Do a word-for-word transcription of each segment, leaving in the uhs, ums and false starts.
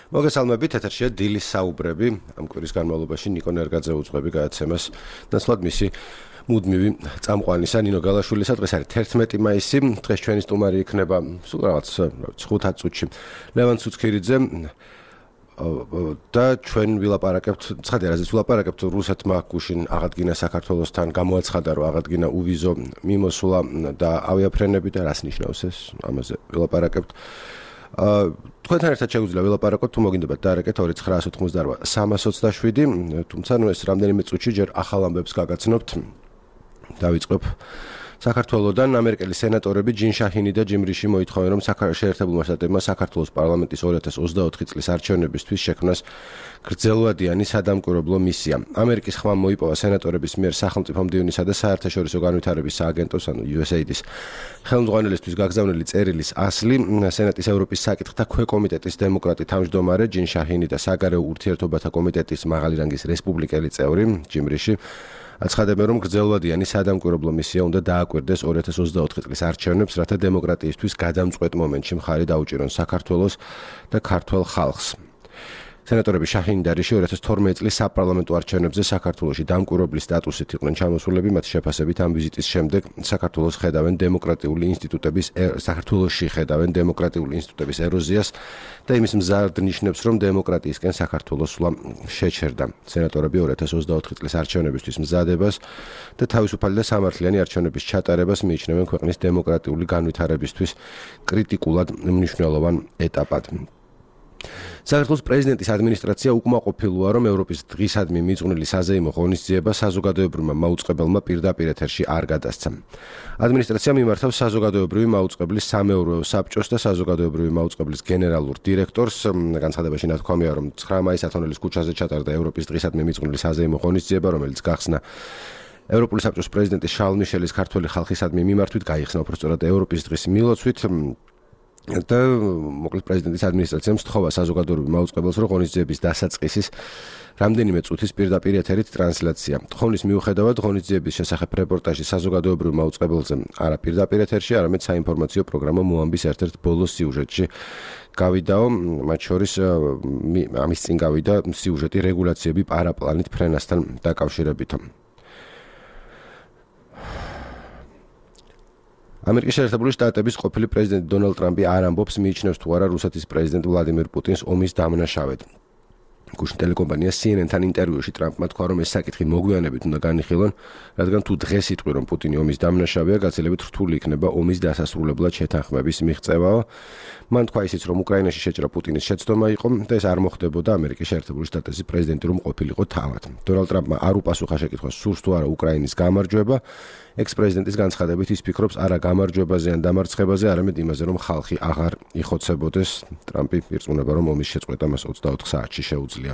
მოგესალმებით, ეთერშია დილის საუბრები. ამ კვირის განმავლობაში ნიკო ნერგაძე უძღვები გააცემას ნაცვლად მისი მუდმივი წამყვანისა ნინო გალაშვილისა. დღეს არის თერთმეტი მაისი. დღეს ჩვენი სტუმარი იქნება სულ რაღაც ხუთ წუთში ლევან ცუცქირიძე და ჩვენ ვილაპარაკებთ, ცხადია რაზეც ვილაპარაკებთ, რუსეთმა გუშინ აღადგინა საქართველოსთან, გამოაცხადა რომ აღადგინა უვიზო მიმოსვლა და ავიაფრენები და რას ნიშნავს ეს? ამაზე ვილაპარაკებთ. თქვენთან ერთად შეგვიძლია ვილაპარაკოთ, თუ მოგინდებათ დაარეკეთ ორი ცხრა ოცდაოთხ სამას ოცდაშვიდი, თუმცა ნუ ეს რამდენიმე წუთში ჯერ ახალ ამბებს გაგაცნობთ. დავიწყებ საქართველოსთან. ამერიკელი სენატორები ჯინ შაჰინი და ჯიმ რიში მოითხოვენ, რომ შეერთებულმა შტატებმა საქართველოს პარლამენტის ორი ათას ოცდაოთხი წლის არჩევნებისთვის შექმნას გრძელვადიანი სადამკვირვებლო მისია. ამერიკის ხმა მოიპოვა სენატორების მიერ სახელმწიფო მდივნისა და საერთაშორისო განვითარების სააგენტოს, ანუ იუ ეს ეი-ის ხელმძღვანელისთვის გაგზავნილი წერილის ასლი. სენატის ევროპის საკითხთა ქვეკომიტეტის დემოკრატი თავმჯდომარე ჯინ შაჰინი და საგარეო ურთიერთობათა კომიტეტის მაღალი რანგის რესპუბლიკელი წევრი ჯიმ რიში აცხადებენ, რომ გრძელვადიანი სადამკვირვებლო მისია უნდა დააკვირდეს ორი ათას ოცდაოთხი წლის არჩევნებს, რათა დემოკრატიისთვის გადამწყვეტ მომენტში მხარი დაუჭირონ საქართველოს და ქართველ ხალხს. სენატორები შაჰინი და რიში ორი ათას თორმეტი წლის საპარლამენტო არჩევნებზე საქართველოში დამკვირვებლის სტატუსით იყვნენ ჩამოსულები. მათი შეფასებით ამ ვიზიტის შემდეგ საქართველოს ხედავენ დემოკრატიული ინსტიტუტების საქართველოში ხედავენ დემოკრატიული ინსტიტუტების ეროზიას და იმის მზარდ ნიშნებს, რომ დემოკრატიისკენ საქართველოს სვლა შეჩერდა. სენატორები ორი ათას ოცდაოთხი წლის არჩევნებისთვის მზადებას და თავისუფალი და სამართლიანი არჩევნების ჩატარებას მიიჩნევენ ქვეყნის დემოკრატიული განვითარებისთვის კრიტიკულად მნიშვნელოვან ეტაპად. საქართველოს პრეზიდენტის ადმინისტრაცია უკმაყოფილოა, რომ ევროპის დღისადმი მიძღვნილი საზეიმო ღონისძიება საზოგადოებრივმა მაუწყებელმა პირდაპირ ეთერში არ გადასცა. ადმინისტრაცია მიმართავს საზოგადოებრივი მაუწყებლის სამეურვეო საბჭოს და საზოგადოებრივი მაუწყებლის გენერალურ დირექტორს. განცხადებაში ნათქვამია, რომ ცხრა მაისს ათონელის ქუჩაზე ჩატარდა ევროპის დღისადმი მიძღვნილი საზეიმო ღონისძიება, რომელიც გახსნა ევროპული საბჭოს პრეზიდენტის შარლ მიშელის ქართველი ხალხისადმი მიმართვით, გაიხსნა უბრალოდ ევროპის დღის მილოცვით. და მოკლედ პრეზიდენტის ადმინისტრაციამ სთხოვა საზოგადოებრივ მაუწყებელს, რომ ღონისძიების დასაწყისის რამდენიმე წუთის პირდაპირ ეთერით ტრანსლაცია. თხოვნის მიუხედავად ღონისძიების შესახებ რეპორტაჟი საზოგადოებრივ მაუწყებელზე არა პირდაპირ ეთერში, არამედ საინფორმაციო პროგრამა მოამბის ერთ-ერთ ბოლო სიუჟეტში გავიდაო, მათ შორის ამის წინ გავიდა სიუჟეტი რეგულაციები პარაპლანით ფრენასთან დაკავშირებით. ამერიკის შეერთებული შტატების ყოფილი პრეზიდენტი დონალდ ტრამპი არ ამბობს, მიიჩნევს თუ არა რუსეთის პრეზიდენტ ვლადიმირ პუტინს ომის დამნაშავედ. გუშინ ტელეკომპანია სი ენ ენ-თან ინტერვიუში ტრამპმა თქვა, რომ ეს საკითხი მოგვიანებით უნდა განიხილონ, რადგან თუ დღეს იტყვი, რომ პუტინი ომის დამნაშავეა, გაცილებით რთული იქნება ომის დასასრულებლად შეთანხმების მიღწევაო. მან თქვა ისიც, რომ უკრაინაში შეჭრა პუტინის შეცდომა იყო და ეს არ მოხდებოდა ამერიკის შეერთებული შტატების პრეზიდენტი რომ ყოფილიყო თავად. დონალდ ტრამპმა არ უპასუხა შეკითხვას, სურს თუ არა უკრაინის გამარჯვება. ექს-პრეზიდენტის განცხადებით ის ფიქრობს არა გამარჯვებაზე ან დამარცხებაზე, არამედ იმაზე, რომ ხალხი აღარ იხოცებოდეს. ტრამპი ირწმუნება, რომ ომის შეწყვეტა მას ოცდაოთხ საათში შეუძლია.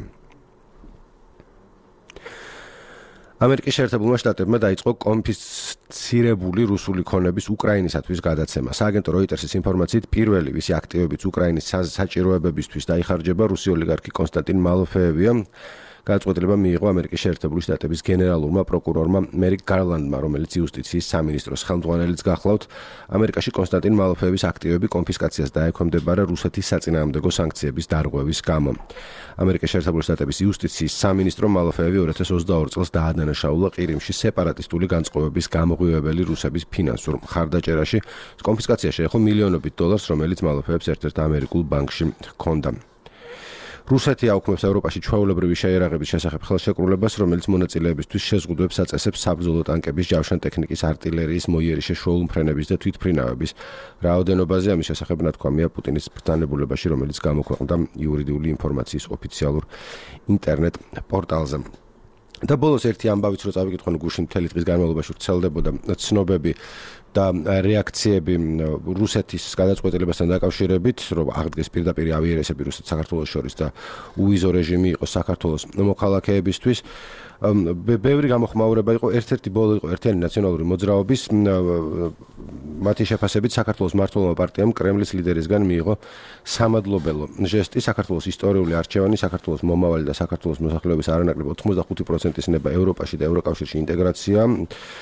ამერიკის შეერთებულმა შტატებმა დაიწყო კონფისცირებული რუსული ქონების უკრაინისათვის გადაცემა. სააგენტო როიტერსის ინფორმაციით პირველი, ვისი აქტივებიც უკრაინის საჭიროებებისთვის დაიხარჯება, რუსი ოლიგარქი კონსტანტინ მალოფეევია. გადაწყვეტილება მიიღო ამერიკის შეერთებული შტატების გენერალურმა პროკურორმა მერიკ გარლანდმა, რომელიც იუსტიციის სამინისტროს ხელმძღვანელიც გახლავთ. ამერიკაში კონსტანტინ მალოფეევის აქტივები კონფისკაციას დაექვემდებარა რუსეთის საწინააღმდეგო სანქციების დარღვევის გამო. ამერიკის შეერთებული შტატების იუსტიციის სამინისტრო მალოფეევი ორი ათას ოცდაორი წელს დაადანაშაულა ყირიმში სეპარატისტული განწყობების გამოღვივებელი რუსების ფინანსურ მხარდაჭერაში. კონფისკაცია შეეხო მილიონობით დოლარს, რომელიც მალოფეევს ერთ-ერთ ამერიკულ ბანკში ჰქონდა. რუსეთი აუქმებს ევროპაში ჩვეულებრივი შეიარაღების შესახებ ხელშეკრულებას, რომელიც მონაწილეებისთვის შეზღუდვებს აწესებს საბრძოლო ტანკების, ჯავშან ტექნიკის, არტილერიის, მოიერიშე შოულმფრენების და თვითმფრინავების რაოდენობაზე. ამის შესახებ ნათქვამია პუტინის ბრძანებულებაში, რომელიც გამოქვეყნდა იურიდიული ინფორმაციის ოფიციალურ ინტერნეტ პორტალზე. და ბოლოს ერთი ამბავიც რო წავიკითხონ, გუშინ მთელი დღის განმავლობაში ვრცელდებოდა ცნობები და რეაქციები რუსეთის გადაწყვეტილებასთან დაკავშირებით, რომ აღდგეს პირდაპირ ავიარესები რუსეთ საქართველოს შორის და უვიზო რეჟიმი იყო საქართველოს მოქალაქეებისთვის. ბევრი გამოხმაურება იყო, ერთ-ერთი ბოლო იყო ერთიანი ნაციონალური მოძრაობის, მათი შეფასებით საქართველოს მმართველმა პარტიამ კრემლის ლიდერისგან მიიღო სამადლობელო ჟესტი. საქართველოს ისტორიული არჩევანი, საქართველოს მომავალი და საქართველოს მოსახლეობის არანაკლებ ოცდახუთი პროცენტის ნება ევროპაში და ევროკავშირში ინტეგრაცია.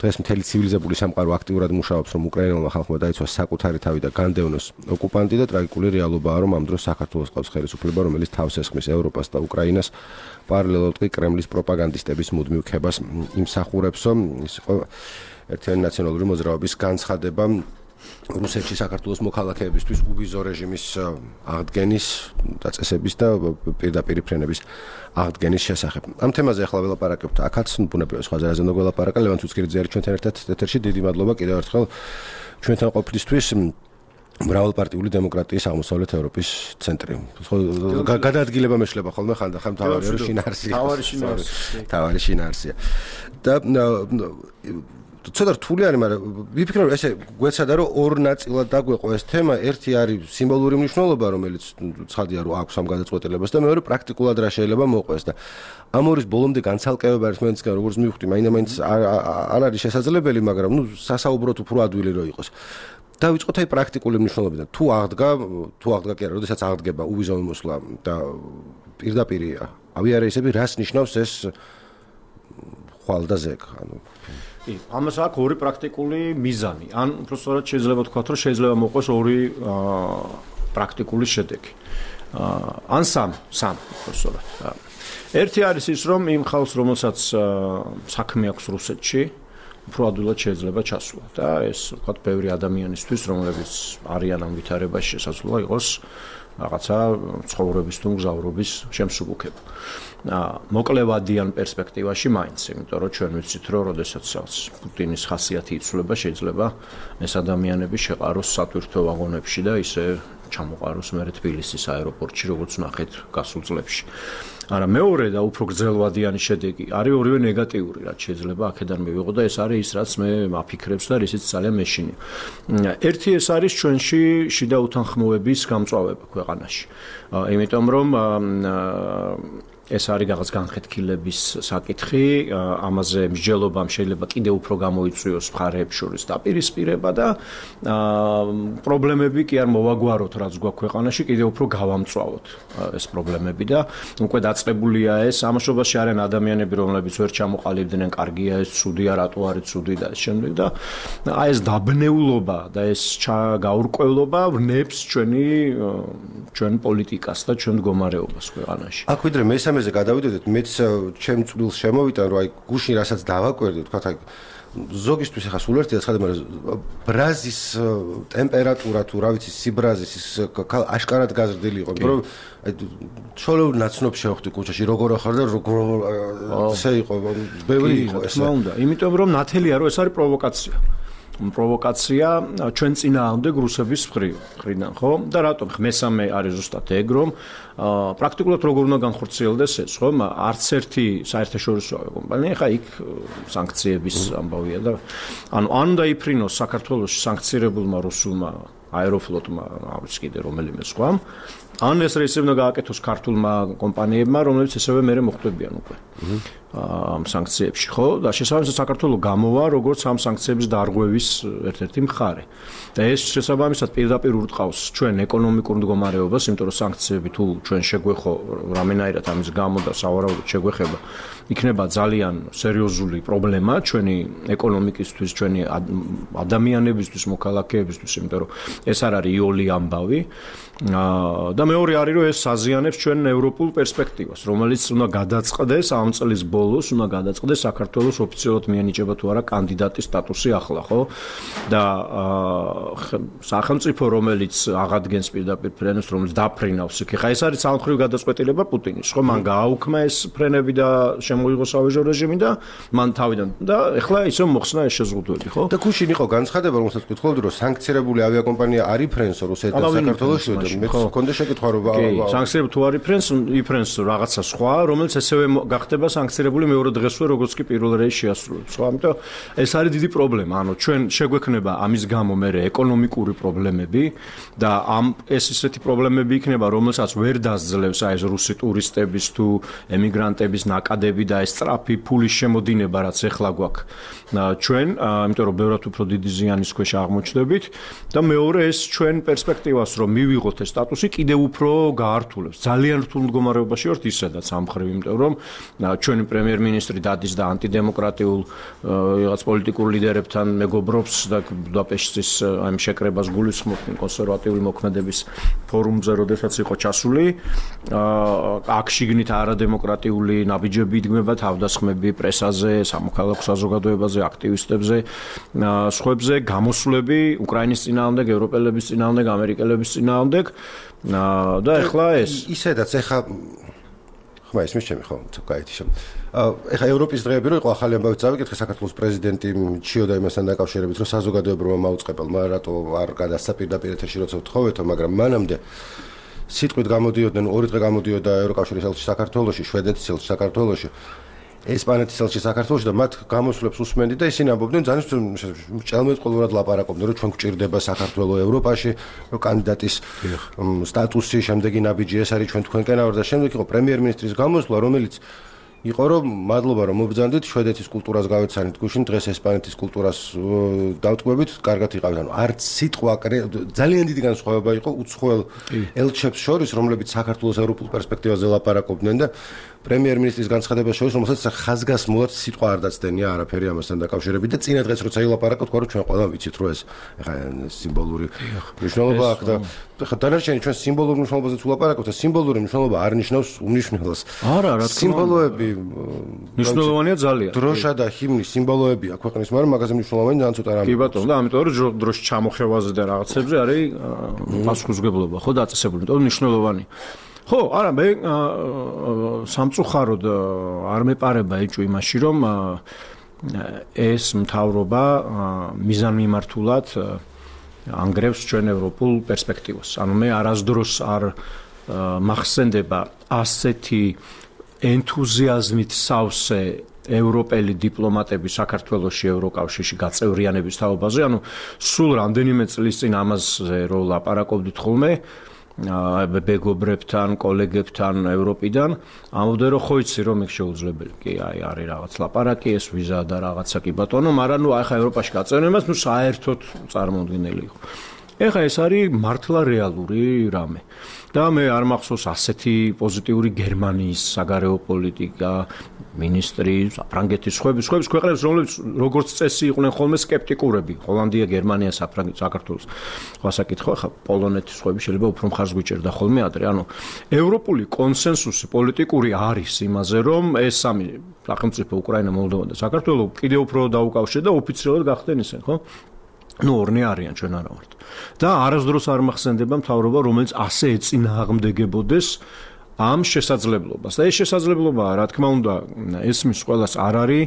დღეს მთელი ცივილიზებული სამყარო აქტიურად მუშაობს, რომ უკრაინელმა ხალხმა დაიცვას საკუთარი თავი და განდევნოს ოკუპანტი და ტრაგიკული რეალობაა, რომ ამ დროს საქართველოს ყავს ხელისუფლება, რომელიც თავს ესხმის ევროპას და უკრაინას, პარალელურად კი კრემლის პროპაგანდისტების მუდმივ ქებას იმსახურებსო. ის იყო ერთიანი ნაციონალური მოძრაობის განცხადება რუსეთში საქართველოს მოქალაქეებისთვის უბიზო რეჟიმის აღდგენის დაწესების და პირდაპირ ფრენების აღდგენის შესახებ. ამ თემაზე ახლა ველაპარაკებთ აქაც, ბუნებრივია სხვა ზარაზე ნოგველაპარაკა. ლევან ცუცქირიძე არის ჩვენთან ერთად ეთერში. დიდი მადლობა კიდევ ერთხელ ჩვენთან ყოფნისთვის. მრავალპარტიული დემოკრატიის აღმოსავლეთ ევროპის ცენტრი. გადაადგილება მეშლება ხოლმე ხანდახან თავარი არის შინაარსია. თავარი შინაარსია. თავარი შინაარსია. და ცოტა რთული არის, მაგრამ ვიფიქრე, რომ ესე გვეცადა, რომ ორ ნაწილად დაგვეყო ეს თემა. ერთი არის სიმბოლური მნიშვნელობა, რომელიც ცხადია, რომ აქვს ამ გადაწყვეტილებას და მეორე პრაქტიკულად რა შეიძლება მოყვეს და ამორის ბოლომდე განცალკევება არის მომენტისგან, როგორც მივხვდი, მაინდა-მაინც არ არის შესაძლებელი, მაგრამ ნუ სასაუბროთ უფრო ადვილი რო იყოს. დავიწყოთ აი პრაქტიკული მნიშვნელობიდან. თუ აღდგა, თუ აღდგა კი არა, როდესაც აღდგება უბიზო მოსვლა და პირდაპირ ავიარეისები, რას ნიშნავს ეს ხვალ და ზეგ, ანუ კი, ამას აქვს ორი პრაქტიკული მიზანი. ან უბრალოდ შეიძლება ვთქვათ, რომ შეიძლება მოყვეს ორი პრაქტიკული შედეგი. ან სამი, სამი უბრალოდ. ერთი არის ის, რომ იმ ხალხს, რომელსაც საქმე აქვს რუსეთში, უფრო ადვილად შეიძლება ჩასვლა და ეს ვთქვათ, ბევრი ადამიანისთვის, რომლებიც არიან ამ ვითარებაში, შესაძლოა იყოს რაღაცა ცხოვრების თუ მგზავრობის შემსუბუქება. მოკლევადიან პერსპექტივაში მაინც, იმიტომ რომ ჩვენ ვიცით, რომ როდესაც პუტინის ხასიათი იცვლება, შეიძლება ეს ადამიანები შეყაროს სატვირთო ვაგონებში და ისე ჩამოყაროს მერე თბილისის აეროპორტში, როგორც ნახეთ გასულ წლებში. არა, მეორე და უფრო გრძელვადიანი შედეგი არის ორივე ნეგატიური, რაც შეიძლება აქედან მივიღო და ეს არის ის, რაც მე მაფიქრებს და ისიც ძალიან მეშინია. ერთი ეს არის ჩვენში შიდა უთანხმოების გამწვავება ქვეყანაში. იმიტომ რომ ეს არის რაღაც განხეთქილების საკითხი, ამაზე მსჯელობამ შეიძლება კიდევ უფრო გამოიწვიოს მხარეებს შორის დაპირისპირება და პრობლემები კი არ მოვაგვაროთ, რაც გვაქვს ქვეყანაში, კიდევ უფრო გავამწვავოთ ეს პრობლემები და უკვე დაწყებულია ეს. ამაშობაში არიან ადამიანები, რომლებიც ვერ ჩამოყალიბდნენ, კარგია ეს, ცუდია, რატო არის ცუდი და შემდეგ და აი ეს დაბნეულობა და ეს გაურკვევლობა ვნებს ჩვენი ჩვენ პოლიტიკას და ჩვენ მდგომარეობას ქვეყანაში. აქ ვიდრე მესამეზე გადავიდოდეთ, მეც ჩემ წვრილს შემოვიტან, რომ აი გუშინ რასაც დავაკვირდი, თქვა აი ზოგისთვის ახლა სულ ერთია ცხადი, მაგრამ ბრაზის ტემპერატურა თუ რა ვიცი, სიბრაზის ის აშკარად გაზრდილი იყო, რომ აი ჩოლოვ ნაცნობ შევხვდი კუჩაში, როგორ ახარ და როგორ ესე იყო, ბევრი იყო ეს. თქმა უნდა, იმიტომ რომ ნათელია, რომ ეს არის პროვოკაცია. პროვოკაცია ჩვენ წინააღმდეგ რუსების მხრიდან, ხო? და რატომ? მესამე არის ზუსტად ეგ, რომ პრაქტიკულად როგორ უნდა განხორციელდეს ეს, ხო? არც ერთი საერთაშორისო კომპანია ხა იქ სანქციების ამბავია და ანუ ან უნდა იფრინოს საქართველოს სანქცირებულმა რუსულმა აეროფლოტმა, რა ვიცი კიდე რომელიმე სხვამ, ან ეს რეისები უნდა გააკეთოს ქართულმა კომპანიებმა, რომლებიც ესევე მერე მოხვდებიან უკვე. ამ სანქციებში, ხო? და შესაბამისად საქართველოს გამოვა როგორც ამ სანქციების დარღვევის ერთ-ერთი მხარე. და ეს შესაბამისად პირდაპირ ურტყავს ჩვენ ეკონომიკურ მდგომარეობას, იმიტომ რომ სანქციები თუ ჩვენ შეგვეხო რამენაირად ამის გამო და სავარაუდოდ შეგვეხება, იქნება ძალიან სერიოზული პრობლემა ჩვენი ეკონომიკისთვის, ჩვენი ადამიანებისთვის, მოქალაქეებისთვის, იმიტომ რომ ეს არ არის იოლი ამბავი. და მეორე არის, რომ ეს აზიანებს ჩვენ ევროპულ პერსპექტივას, რომელიც უნდა გადაწყდეს ამ წლის ბოლოს, უნდა გადაწყდეს საქართველოს ოფიციალურად მიენიჭება თუ არა კანდიდატის სტატუსი ახლა, ხო? და სახელმწიფო, რომელიც აღადგენს პირდაპირ ფრენებს, რომელიც დაფრინავს იქ. ხა ეს არის სამხრივ გადაწყვეტილება პუტინის, ხო? მან გააუქმა ეს ფრენები და შემოიღო სავეჟო რეჟიმი და მან თავიდან და ეხლა ისე მოხსნა ეს შეზღუდვები, ხო? და გუშინ იყო განცხადება, რომელსაც გითხულობდი, რომ სანქცირებული ავიაკომპანია არ იფრენს რუსეთს და საქართველოს და მეც მქონდა შეკითხვა, რომ სანქციები თუ არ იფრენს, იფრენს რაღაცა სხვა, რომელიც ესევე გახდება სანქცირებული მეორე დღესვე, როგორც კი პირველ რეისს შეასრულებს, ხო? ამიტომ ეს არის დიდი პრობლემა. ანუ ჩვენ შეგვექნება ამის გამო მე ეკონომიკური პრობლემები და ამ ეს ისეთი პრობლემები იქნება, რომელსაც ვერ დასძლევს აი ეს რუსი ტურისტების თუ ემიგრანტების ნაკადები და ეს სწრაფი ფულის შემოდინება, რაც ეხლა გვაქვს ჩვენ, იმიტომ რომ ბევრად უფრო დიდი ზიანის ქვეშ აღმოჩნდებით და მეორე ეს ჩვენ პერსპექტივას რომ მივიღოთ ეს სტატუსი, კიდევ უფრო გაართულებს. ძალიან რთულ მდგომარეობაში ვართ ისედაც ამ მხრივ, იმიტომ რომ ჩვენი პრემიერ-მინისტრი დადის და ანტიდემოკრატიულ რაღაც პოლიტიკურ ლიდერებთან მეგობრობს და ბუდაპეშტის ამ შეკრებას გულისხმობს კონსერვატიული მოქმედების ფორუმზე, როდესაც იყო ჩასული. აქ შიგნით არადემოკრატიული ნაბიჯები იდგმება, თავდასხმები პრესაზე, სამოქალაქო საზოგადოებაზე, აქტივისტებზე, სხვებზე, გამოსვლები უკრაინის წინააღმდეგ, ევროპელების წინააღმდეგ, ამერიკელების წინააღმდეგ და ეხლა ეს ისედაც ეხლა ხმა ისმის ჩემი ხო კაითი შენ ეხლა ევროპის დღეები რო იყო ახალი ამბავი წავიკითხე საქართველოს პრეზიდენტი ჩიოდა იმასთან დაკავშირებით რომ საზოგადოებრივმა მაუწყებელმა რატო არ გადასცა პირდაპირ ეთერში როცა ვთხოვეთო მაგრამ მანამდე სიტყვით გამოდიოდნენ ორი დღე გამოდიოდა ევროკავშირის ელჩი საქართველოში შვედეთის ელჩი საქართველოში ესპანეთის ელჩი საქართველოში და მათ გამოსვლებს უსმენდი და ისინი ამბობდნენ ძალიან ჭელმეტყველურად ლაპარაკობდნენ რომ ჩვენ გვჭირდება საქართველოს ევროპაში რომ კანდიდატის სტატუსი შემდეგი ნაბიჯი ეს არის ჩვენ თქვენკენ ავარ და შემდეგ იყო პრემიერ-მინისტრის გამოსვლა რომელიც იყო რომ მადლობა რომ მობრძანდით შვედეთის კულტურას გავეცანით გუშინ დღეს ესპანეთის კულტურას დავტყვებით კარგად იყავით ანუ არც სიტყვა ძალიან დიდი განსხვავება იყო უცხოელ ელჩებს შორის რომლებიც საქართველოს ევროპულ პერსპექტივაზე ლაპარაკობდნენ და პრემიერ-მინისტრის განცხადებას შორის რომელსაც ხაზგასმულად სიტყვა არ დაცდენია არაფერი ამასთან დაკავშირებით და წინა დღეს როცა ილაპარაკოთ თქვა რომ ჩვენ ყველა ვიცით რომ ეს ეხა სიმბოლური მნიშვნელობა აქვს და ეხა დანარჩენი ჩვენ სიმბოლურ მნიშვნელობაზე თუ ლაპარაკობთ და სიმბოლური მნიშვნელობა არ ნიშნავს უმნიშვნელოს არა რა თქმა უნდა სიმბოლოები მნიშვნელოვანია ძალიან დროშა და ჰიმნი სიმბოლოებია ქვეყნის მაგრამ მაგაზე მნიშვნელოვანი ძალიან ცოტა რამე კი ბატონო და ამიტომ რომ დროშის ჩამოხევაზე და რაღაცებზე არის პასუხისმგებლობა ხო დაწესებული იმიტომ რომ მნიშვნელოვანია ხო, არა, მე სამწუხაროდ არ მეპარება ეჭვი იმაში, რომ ეს მთავრობა მიზანმიმართულად ანგრევს ჩვენ ევროპულ პერსპექტივას. ანუ მე არასდროს არ მახსენდება ასეთი ენთუზიაზმით სავსე ევროპელი დიპლომატები საქართველოში ევროკავშირში გაწევრიანების თაობაზე, ანუ სულ რამდენიმე წლის წინ ამაზე რო ლაპარაკობდით ხოლმე მეგობრებთან, კოლეგებთან ევროპიდან, ამბობდნენ რომ ხო იცი რომ ეგ შეუძლებელი. კი, აი არის რაღაც ლაპარაკი, ეს ვიზა და რაღაცა კი ბატონო, მაგრამ ნუ ახლა ევროპაში გაწევრიანებას ნუ საერთოდ წარმოუდგენელი იყო. ეხლა ეს არის მართლა რეალური რამე. და მე არ მახსოვს ასეთი პოზიტიური გერმანიის საგარეო პოლიტიკა მინისტრი, საფრანგეთის ხვების, ხვების ქვეყნებს, რომლებიც როგორც წესი იყვნენ ხოლმე სკეპტიკურები. ჰოლანდია, გერმანია, საფრანგეთი, საქართველოს. სხვა საკითხი, ხა პოლონეთის ხვები შეიძლება უფრო მხარს გვიჭერდა ხოლმე ადრე. ანუ ევროპული კონსენსუსი პოლიტიკური არის იმაზე, რომ ეს სამი სახელმწიფო უკრაინა, მოლდოვა და საქართველო კიდევ უფრო დაუკავშირდა და ოფიციალურად გახდნენ ისინი, ხო? ნუ ორნი არიან ჩვენ არა ვართ. და არასდროს არ მახსენდება მთავრობა, რომელიც ასე ეწინააღმდეგებოდეს ამ შესაძლებლობას. და ეს შესაძლებლობა, რა თქმა უნდა, ესმის ყველას არ არის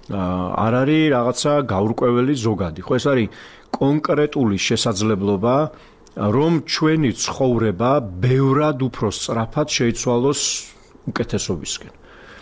არ არის რაღაცა გაურკვეველი ზოგადი. ხო, ეს არის კონკრეტული შესაძლებლობა, რომ ჩვენი ცხოვრება ბევრად უფრო სწრაფად შეიცვალოს უკეთესობისკენ.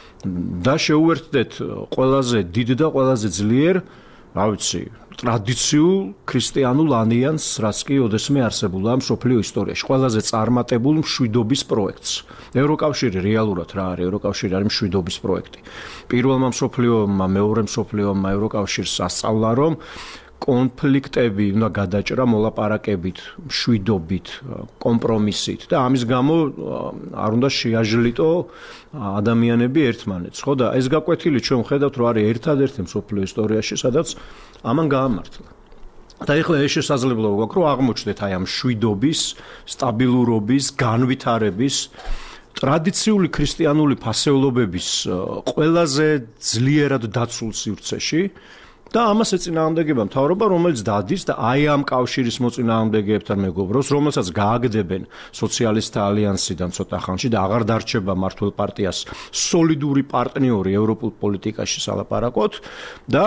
და შეუერთდეთ ყველაზე დიდ და ყველაზე ძლიერ, რა ვიცი, ტრადიციულ ქრისტიანულ ალიანსს, რაც კი ოდესმე არსებულა მსოფლიო ისტორიაში, ყველაზე წარმატებულ მშვიდობის პროექტს. ევროკავშირი რეალურად რა არის? ევროკავშირი არის მშვიდობის პროექტი. პირველმა მსოფლიო ომმა, მეორე მსოფლიო ომმა ევროკავშირს ასწავლა, რომ კონფლიქტები უნდა გადაჭრა მოლაპარაკებით, მშვიდობით, კომპრომისით და ამის გამო არ უნდა შეაჟლიტო ადამიანები ერთმანეთს, ხო და ეს გაკვეთილი ჩვენ ხედავთ, რომ არის ერთადერთი მსოფლიო ისტორიაში, სადაც ამან გაამართლა. და ეხლა ეს შესაძლებლობა გვაქვს, რომ აღმოჩნდეთ აი ამ მშვიდობის, სტაბილურობის, განვითარების ტრადიციული ქრისტიანული ფასეულობების ყველაზე ძლიერად დაცულ სივრცეში და ამას ეწინააღმდეგება მთავრობა, რომელიც დადის და აი ამ კავშირის მოწინააღმდეგეებთან მეგობრობს, რომელსაც გააგდებენ სოციალისტთა ალიანსიდან ცოტა ხანში და აღარ დარჩება მართლ პარტიას სოლიდური პარტნიორი ევროპულ პოლიტიკაში სალაპარაკოთ და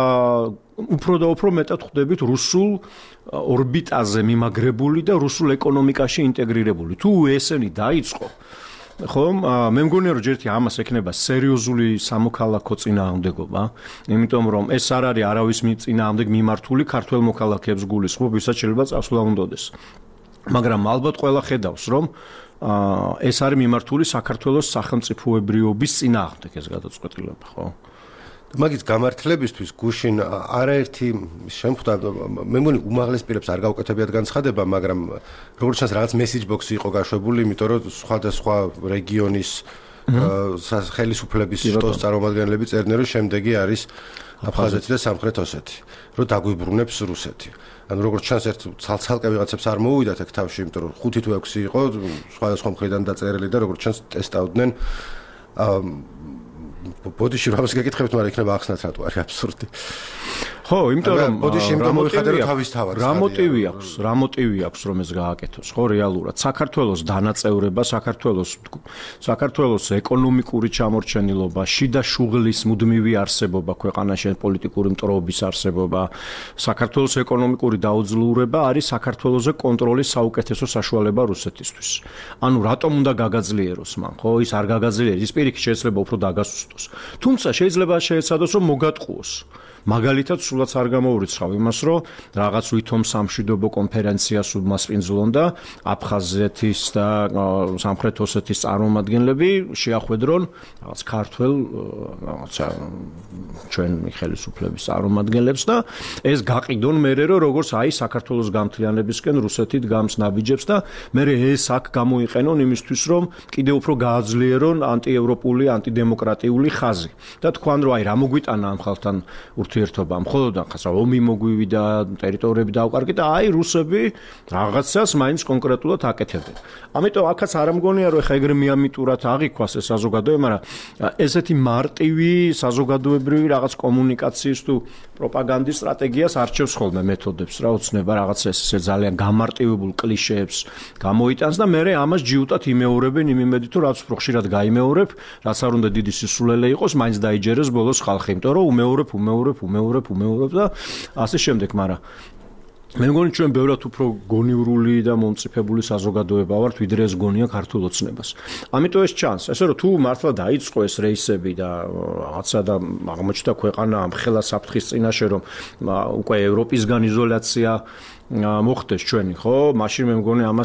უფრო და უფრო მეტად ხვდებით რუსულ ორბიტაზე მიმაგრებული და რუსულ ეკონომიკაში ინტეგრირებული. თუ ესენი დაიწყო ხომ მე მგონია რომ ჯერთი ამას ექნება სერიოზული სამოქალაქო წინააღმდეგობა, იმიტომ რომ ეს არ არის არავის წინააღმდეგ მიმართული ქართველ მოქალაქეებს გულისხმობ, ვისაც შეიძლება წასვლა უნდადეს. მაგრამ ალბათ ყველა ხედავს, რომ ეს არის მიმართული საქართველოს სახელმწიფოებრიობის წინააღმდეგ ეს გადაწყვეტილება, ხო? მაგის გამართლებისთვის გუშინ არაერთი შემხვდა მე მგონი უმაღლეს პირებს არ გაუკეთებიათ განცხადება, მაგრამ როგორც ჩანს რაღაც message box-ი იყო გაშვებული, იმიტომ რომ სხვადასხვა რეგიონის ხელისუფლების შტოს წარმომადგენლები წერდნენ, რომ შემდეგი არის აფხაზეთი და სამხრეთ ოსეთი, რომ დაგვიბრუნებს რუსეთი. ანუ როგორც ჩანს ერთ ცალ-ცალკე ვიღაცებს არ მოუვიდათ აქ თავში, იმიტომ რომ ხუთი თუ ექვსი იყო სხვადასხვა მხრიდან დაწერილი და როგორც ჩანს ტესტავდნენ ბოდიში რამს გეკითხებთ, მაგრამ იქნება ახსნათ რატო არის აბსურდი. ხო, იმიტომ რომ ბოდიში იმიტომ მოიხადე რომ თავის თავად. რა მოტივი აქვს? რა მოტივი აქვს რომ ეს გააკეთოს? ხო, რეალურად საქართველოს დანაწევრება, საქართველოს საქართველოს ეკონომიკური ჩამორჩენილობა, შიდა შუღლის მუდმივი არსებობა, ქვეყანაში პოლიტიკური მტრობის არსებობა, საქართველოს ეკონომიკური დაუძლურება არის საქართველოზე კონტროლის საუკეთესო საშუალება რუსეთისთვის. ანუ რატომ უნდა გაგაძლიეროს მან? ხო, ის არ გაგაძლიერებს, ის პირიქით შეიძლება უფრო დაგასუსტოს. თუმცა შეიძლება შეეცადოს რომ მოგატყუოს. მაგალითად, სულაც არ გამოურიცხავ იმას, რომ რაღაც ვითომ სამშვიდობო კონფერენციას უმასპინძლონ და აფხაზეთის და სამხრეთ ოსეთის წარმომადგენლები შეახვედრონ რაღაც ქართველ რაღაცა ჩვენ ხელისუფლების წარმომადგენლებს და ეს გაყიდონ მერე, რომ როგორც აი საქართველოს გამთლიანებისკენ რუსეთი დგამს ნაბიჯებს და მერე ეს აქ გამოიყენონ იმისთვის, რომ კიდევ უფრო გააძლიერონ ანტიევროპული, ანტიდემოკრატიული ხაზი. და თქვან რომ აი რა მოგვიტანა ამ ხალხთან ურთიერთობა, მხოლოდ ახაც რა ომი მოგვივიდა, ტერიტორიები დაუკარგეთ და აი რუსები რაღაცას მაინც კონკრეტულად აკეთებენ. ამიტომ აქაც არ მგონია რომ ეხა ეგრე მიამიტურად აღიქვას ეს საზოგადოება, მაგრამ ესეთი მარტივი საზოგადოებრივი რაღაც კომუნიკაციის თუ პროპაგანდის სტრატეგიას არჩევს ხოლმე მეთოდებს, რა ოცნება რაღაც ესე ძალიან გამარტივებულ კლიშეებს გამოიტანს და მერე ამას ჯიუტად იმეორებენ იმ იმედით, რომ რაც უფრო ხშირად გაიმეორებ, რაც არ უნდა დიდი სისულელე იყოს, მაინც დაიჯერეს ბოლოს ხალხი, იმიტომ რომ უმეორებ, უმეორებ, უმეორებ, უმეორებ და ასე შემდეგ, მაგრამ მე მგონი ჩვენ ბევრად უფრო გონივრული და მომწიფებული საზოგადოება ვართ, ვიდრე ეს გონია ქართულ ოცნებას. ამიტომ ეს ჩანს, ესე რომ თუ მართლა დაიწყო ეს რეისები და რაღაცა და აღმოჩნდა ქვეყანა ამ ხელა საფრთხის წინაშე, რომ უკვე ევროპისგან იზოლაცია მოხდეს ჩვენი, ხო? მაშინ მე მგონი ამას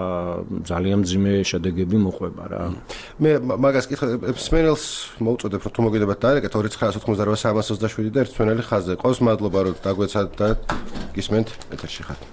ძალიან მძიმე შედეგები მოყვება რა. მე მაგას კითხე, სმენელს მოუწოდებ, თუ მოგიდებათ დაერეკეთ ორი ცხრა ოცდაოთხმოცდარვა სამას ოცდაშვიდი და ერთ სმენელი ხაზზე. ყავს მადლობა რომ დაგვეცათ და გისმენთ ეთერში ხართ.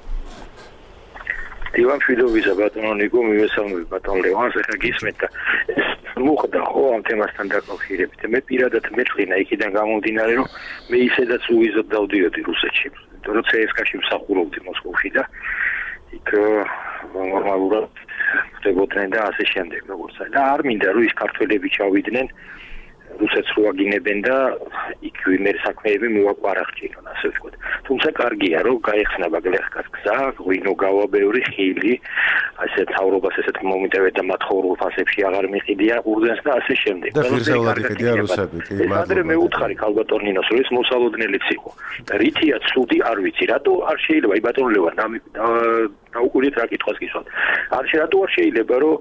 დივან მშვიდობისა ბატონო ნიკო, მივესალმები ბატონ ლევანს, ეხლა გისმენთ და მოხდა ხო ამ თემასთან დაკავშირებით. მე პირადად მეწყინა იქიდან გამომდინარე, რომ მე ისედაც უვიზოდ დავდიოდი რუსეთში. როცა ცსკა-ში მსახურობდი მოსკოვში და იქ ნორმალურად ხდებოდნენ და ასე შემდეგ როგორც აი და არ მინდა რომ ის ქართველები ჩავიდნენ რუსეთს რო აგინებენ და იქ ვიმერ საქმეები მოვაკვარახჭინონ ასე ვთქვათ. თუმცა კარგია რომ გაიხსნა ბაგლეხკას გზა, ღვინო გავა ბევრი ხილი, ასე თავრობას ესეთ მომიტევეთ და მათ ხოვრულ ფასებში აღარ მიყიდია ურძენს და ასე შემდეგ. და ფირსეულად იყიდია რუსები, კი, მადლობა. ადრე მე უთხარი ქალბატონინოს რომ ეს მოსალოდნელიც იყო. რითია ცუდი არ ვიცი, რატო არ შეიძლება აი ბატონ ლევან დაუკვირდით რა კითხვას გისვათ. არ შეიძლება არ შეიძლება რომ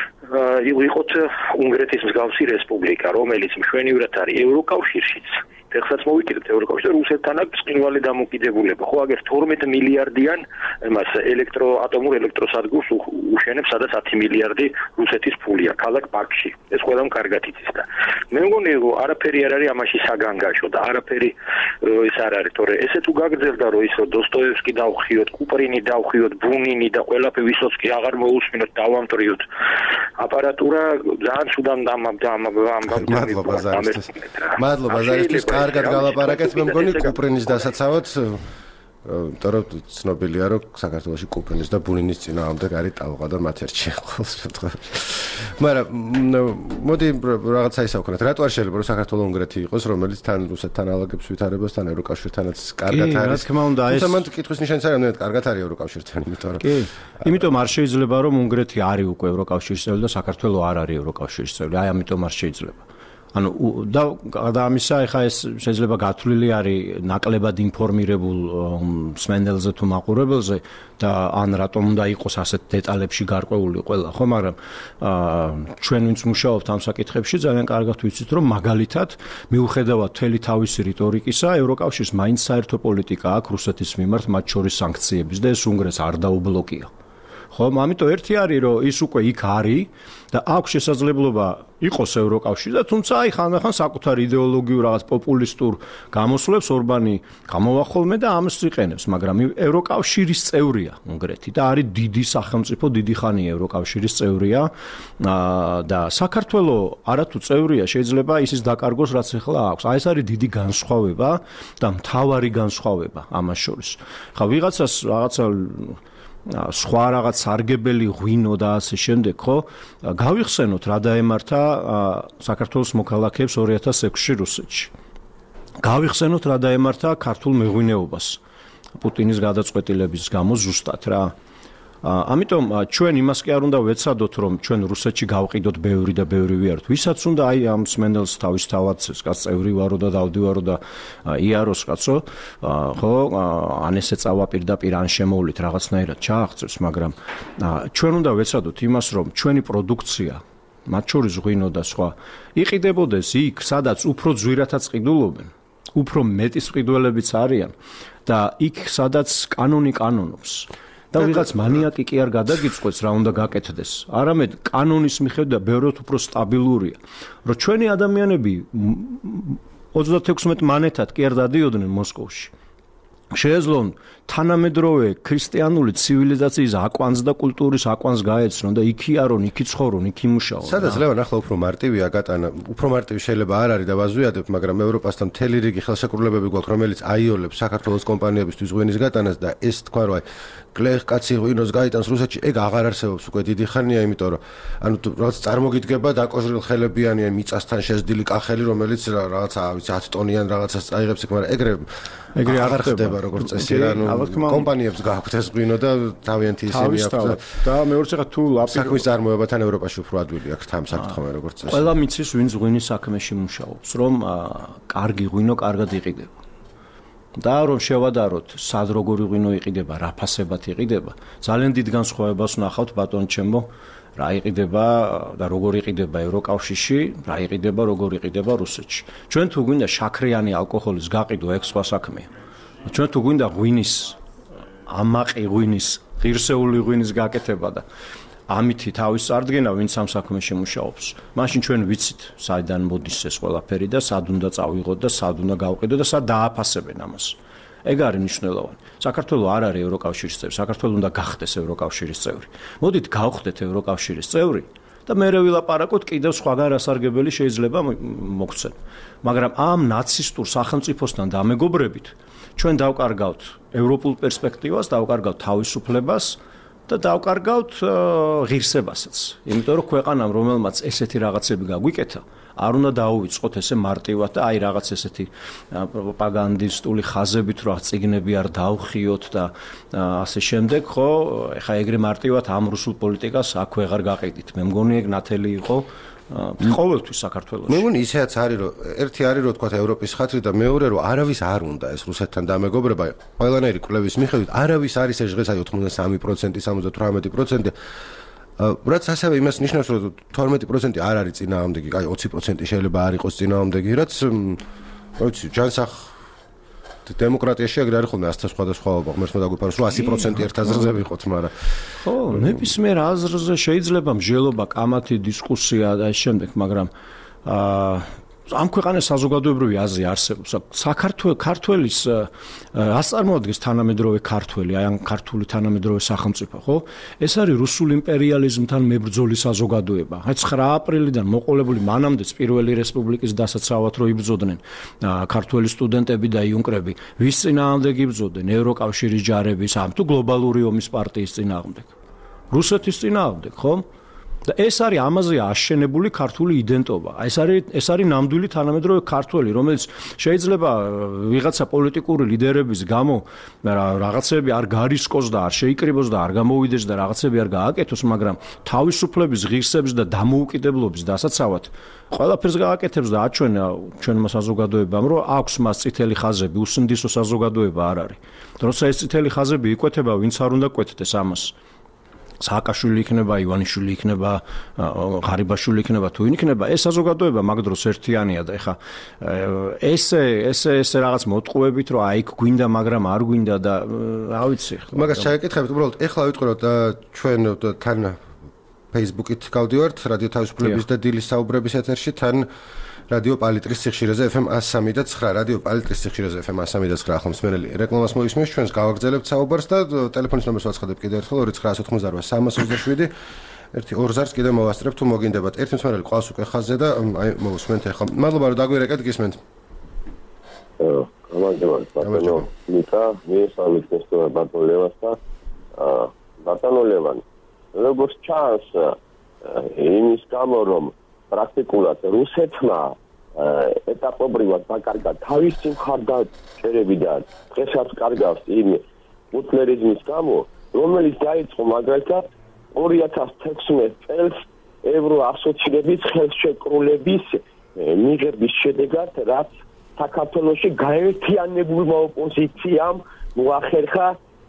იყოთ უნგრეთის მსგავსი რესპუბლიკა, რომელიც მშვენივრად არის ევროკავშირშიც. ეხლაც მოვიკიდეთ ევროკავშირში, რუსეთთან აქვს წინვალი დამოკიდებულება. ხო, აგერ თორმეტ მილიარდიან მას ელექტროატომურ ელექტროსადგურს უშენებს, სადაც ათი მილიარდი რუსეთის ფულია, ქალაქ ბაქში. ეს ყველამ კარგად იცის და მე მგონი რომ არაფერი არ არის ამაში საგანგაშო და არაფერი ეს არ არის, თორე ესე თუ გაგრძელდა რომ ის დოსტოევსკი დავხიოთ, კუპრინი დავხიოთ, ბუნინი და ყველაფერი ვისოცკი აღარ მოусმინოთ, დავამტრიოთ. აპარატურა ძალიან ცუდამ დამაბდა ამ მადლობა ზარისთვის. მადლობა ზარისთვის. კარგად გალაპარაკეთ, მე მგონი კუპრინის დასაცავად, იმიტომ რომ ცნობილია, რომ საქართველოში კუპრინის და ბუნინის წინააღმდეგ არის ტალღა და მათ ერთში ყოველ შემთხვევაში. მაგრამ მოდი რაღაცა ისა ვქნათ, რატო არ შეიძლება რომ საქართველოს უნგრეთი იყოს, რომელიც თან რუსეთთან ალაგებს ვითარებასთან, ევროკავშირთანაც კარგად არის. კი, რა თქმა უნდა, ეს თუმცა მან კითხვის ნიშანიც არის, რომ კარგად არის ევროკავშირთან, იმიტომ რომ კი, იმიტომ არ შეიძლება რომ უნგრეთი არის უკვე ევროკავშირის წევრი და საქართველოს არ არის ევროკავშირის წევრი. აი ამიტომ არ შეიძლება. ანუ და და ამისა ეხა ეს შეიძლება გათვლილი არის ნაკლებად ინფორმირებულ სმენელზე თუ მაყურებელზე და ან რატომ უნდა იყოს ასეთ დეტალებში გარკვეული ყველა, ხო, მაგრამ ჩვენ ვინც მუშაობთ ამ საკითხებში ძალიან კარგად ვიცით, რომ მაგალითად მიუხედავად მთელი თავისი რიტორიკისა, ევროკავშირს მაინც საერთო პოლიტიკა აქვს რუსეთის მიმართ, მათ შორის სანქციების და ეს უნგრეთს არ დაუბლოკია. ხო, ამიტომ ერთი არის რომ ის უკვე იქ არის და აქვს შესაძლებლობა იყოს ევროკავშირი და თუმცა აი ხანდახან საკუთარ იდეოლოგიურ რაღაც პოპულისტურ გამოსვლებს ორბანი გამოვახოლმე და ამას იყენებს, მაგრამ ევროკავშირის წევრია კონკრეტი და არის დიდი სახელმწიფო, დიდი ხანია ევროკავშირის წევრია და საქართველოს არათუ წევრია შეიძლება ისის დაკარგოს რაც ახლა აქვს. აი ეს არის დიდი განსხვავება და მთავარი განსხვავება ამას შორის. ხა ვიღაცას რაღაცა სხვა რაღაც სარგებელი ღვინო და ასე შემდეგ, ხო? გავიხსენოთ რა დაემართა საქართველოს მოქალაქეებს ორი ათას ექვსში რუსეთში. გავიხსენოთ რა დაემართა ქართულ მეღვინეობას პუტინის გადაწყვეტილების გამო ზუსტად რა. ამიტომ ჩვენ იმას კი არ უნდა ვეცადოთ, რომ ჩვენ რუსეთში გავყიდოთ ბევრი და ბევრი ვიაროთ. ვისაც უნდა აი ამ სმენელს თავის თავაცეს, კაც წევრი ვარო და დავდივარო და იაროს კაცო, ხო, ან ესე წავა პირდაპირ ან შემოვლით რაღაცნაირად ჩააღწევს, მაგრამ ჩვენ უნდა ვეცადოთ იმას, რომ ჩვენი პროდუქცია, მათ შორის ღვინო და სხვა, იყიდებოდეს იქ, სადაც უფრო ძვირადაც ყიდულობენ, უფრო მეტი ყიდველებიც არიან და იქ, სადაც კანონი კანონობს. და ვიღაც მანიაკი კი არ გადაგიწყვეტს რა უნდა გაკეთდეს. არამედ კანონის მიხედვით ბევრად უფრო სტაბილურია. რომ ჩვენი ადამიანები ოცდათექვსმეტ მანეთად კი არ დადიოდნენ მოსკოვში. შეეძლონ თანამედროვე ქრისტიანული ცივილიზაციის აკვანს და კულტურის აკვანს გაეცნონ და იქ იარონ, იქ იცხოვრონ, იქ იმუშაონ. სადაც ლევან ახლა უფრო მარტივია გატანა, უფრო მარტივი შეიძლება არ არის და ვაზვიადებ, მაგრამ ევროპასთან მთელი რიგი ხელშეკრულებები გვაქვს, რომელიც აიოლებს საქართველოს კომპანიებისთვის ღვინის გატანას და ეს თქვა რომ აი კლეხ კაცი ღვინოს გაიტანს რუსეთში, ეგ აღარ არსებობს უკვე დიდი ხანია, იმიტომ რომ ანუ რაღაც წარმოგიდგება დაკოჟრილ ხელებიანი მიწასთან შეძდილი კახელი, რომელიც რაღაცა ვიცი ათი ტონიან რაღაცას წაიღებს იქ, მაგრამ ეგრე ეგრე აღარ ხდება როგორც წესი რა, ანუ კომპანიებს გააქვთ ეს ღვინო და თავიანთი ისინი აქვთ და მეორეც რა თუ საქმის წარმოებათან ევროპაში უფრო ადვილი აქვს ამ საკითხზე როგორც წესი. ყველა მიცის ვინც ღვინის საქმეში მუშაობს, რომ კარგი ღვინო კარგად იყიდება. და რომ შევადაროთ, სად როგორი ღვინო იყიდება, რა ფასებად იყიდება, ძალიან დიდ განსხვავებას ვნახავთ ბატონ ჩემო, რა იყიდება და როგორ იყიდება ევროკავშირში, რა იყიდება, როგორ იყიდება რუსეთში. ჩვენ თუ გვინდა შაქრიანი ალკოჰოლის გაყიდვა, ეგ სხვა საქმეა. ჩვენ თუ გვინდა ღვინის, ამაყი ღვინის, ღირსეული ღვინის გაკეთება და ამითი თავის წარდგენა, ვინც ამ საქმეში მუშაობს. მაშინ ჩვენ ვიცით, საიდან მოდის ეს ყველაფერი და სად უნდა წავიღოთ და სად უნდა გავყიდოთ და სად დააფასებენ ამას. ეგ არის მნიშვნელოვანი. საქართველოს არ არის ევროკავშირის წევრი, საქართველოს უნდა გახდეს ევროკავშირის წევრი. მოდით გავხდეთ ევროკავშირის წევრი და მერე ვილაპარაკოთ კიდევ სხვაგან რასარგებელი შეიძლება მოგცენ. მაგრამ ამ ნაცისტურ სახელმწიფოსთან დამეგობრებით ჩვენ დავკარგავთ ევროპულ პერსპექტივას, დავკარგავთ თავისუფლებას და დავკარგავთ ღირსებასაც. იმიტომ რომ ქვეყანამ რომელმაც ესეთი რაღაცები გაგვიკეთა, არ უნდა დაუვიწყოთ ესე მარტივად და აი რაღაც ესეთი პროპაგანდისტული ხაზებით რა წიგნები არ დავხიოთ და ასე შემდეგ, ხო, ეხა ეგრე მარტივად ამ რუსულ პოლიტიკას აქ ვეღარ გაყიდით. მე მგონი ეგ ნათელი იყო ყოველთვის საქართველოში. მე მგონი ისეაც არის რომ ერთი არის რომ თქვა ევროპის ხათრი და მეორე რომ არავის არ უნდა ეს რუსეთთან დამეგობრება. ყველანაირი კვლევის მიხედვით არავის არის ეს დღეს აი ოცდამსამი პროცენტი, სამოცდათვრამეტი პროცენტი. რაც ასევე იმას ნიშნავს რომ თორმეტი პროცენტი არ არის წინააღმდეგი, აი ოცი პროცენტი შეიძლება არ იყოს წინააღმდეგი, რაც ვიცი, ჯანსაღ დემოკრატიაში ეგრე არის ხოლმე ასთა სხვადასხვაობა, ღმერთმა დაგვიფაროს რომ ასი პროცენტი ერთ აზრზე ვიყოთ, მაგრამ ხო, ნებისმიერ აზრზე შეიძლება მსჯელობა, კამათი, დისკუსია და ამ შემდეგ, მაგრამ აა ამ ქვეყანას საზოგადოებრივი აზრი არსებობს. საქართველოს ქართველის რას წარმოადგენს თანამედროვე ქართველი, აი ამ ქართული თანამედროვე სახელმწიფო, ხო? ეს არის რუსულ იმპერიალიზმთან მებრძოლი საზოგადოება. აი ცხრა აპრილიდან მოყოლებული მანამდეც პირველი რესპუბლიკის დასაცავად რო იბრძოდნენ ქართველი სტუდენტები და იუნკრები, ვის წინააღმდეგ იბრძოდნენ? ევროკავშირის ჯარების, ამ თუ გლობალური ომის პარტიის წინააღმდეგ. რუსეთის წინააღმდეგ, ხო? და ეს არის ამაზე აშენებული ქართული იდენტობა. ეს არის ეს არის ნამდვილი თანამედროვე ქართველი, რომელიც შეიძლება ვიღაცა პოლიტიკური ლიდერების გამო რაღაცები არ გარისკოს და არ შეიკრიბოს და არ გამოვიდეს და რაღაცები არ გააკეთოს, მაგრამ თავისუფლების, ღირსების და დამოუკიდებლობის დასაცავად ყველაფერს გააკეთებს და აჩვენა ჩვენმა საზოგადოებამ, რომ აქვს მას წითელი ხაზები, უსინდისო საზოგადოება არ არის. როცა ეს წითელი ხაზები იკვეთება, ვინც არ უნდა კვეთდეს ამას. სააკაშვილი იქნება, ივანიშვილი იქნება, ღარიბაშვილი იქნება, თუ ვინ იქნება, ეს საზოგადოება მაგ დროს ერთიანია და ეხა ესე ესე ესე რაღაც მოტყუებით, რომ აი იქ გვინდა, მაგრამ არ გვინდა და რა ვიცი. მაგას ჩაიკითხებით, უბრალოდ ეხლა ვიტყვიროთ ჩვენ თან Facebook-ით გავდივართ, რადიო თავისუფლების და დილის საუბრების ეთერში, თან რადიო პალიტრის სიხშირეზე ეფ ემ one oh three და nine, რადიო პალიტრის სიხშირეზე ეფ ემ one oh three და nine ახლა მსმენელი რეკლამას მოისმენს, ჩვენს გავაგრძელებთ საუბარს და ტელეფონის ნომერს ვაცხადებ კიდევ ერთხელ two nine nine eight three three seven ერთი ორ ზარს კიდევ მოვასწრებ თუ მოგინდებათ. ერთი მსმენელი ყავს უკვე ხაზზე და აი მოვუსმენთ ახლა. მადლობა რომ დაგვირეკეთ, გისმენთ. აა, გამარჯობა, ბატონო. მიტა, მე სამიწეს თუ ბატონო ლევას და აა ბატონო ლევანი. როგორც ჩანს, იმის გამო რომ პრაქტიკულად რუსეთმა ეტაპობრივად დაკარგა თავისი მხარდაჭერები და დღესაც კარგავს იმ მუტლერიზმის გამო, რომელიც დაიწყო მაგალითად two thousand sixteen წელს ევროასოციაციების ხელშეკრულების მიღების შედეგად, რაც საქართველოში გაერთიანებულმა ოპოზიციამ მოახერხა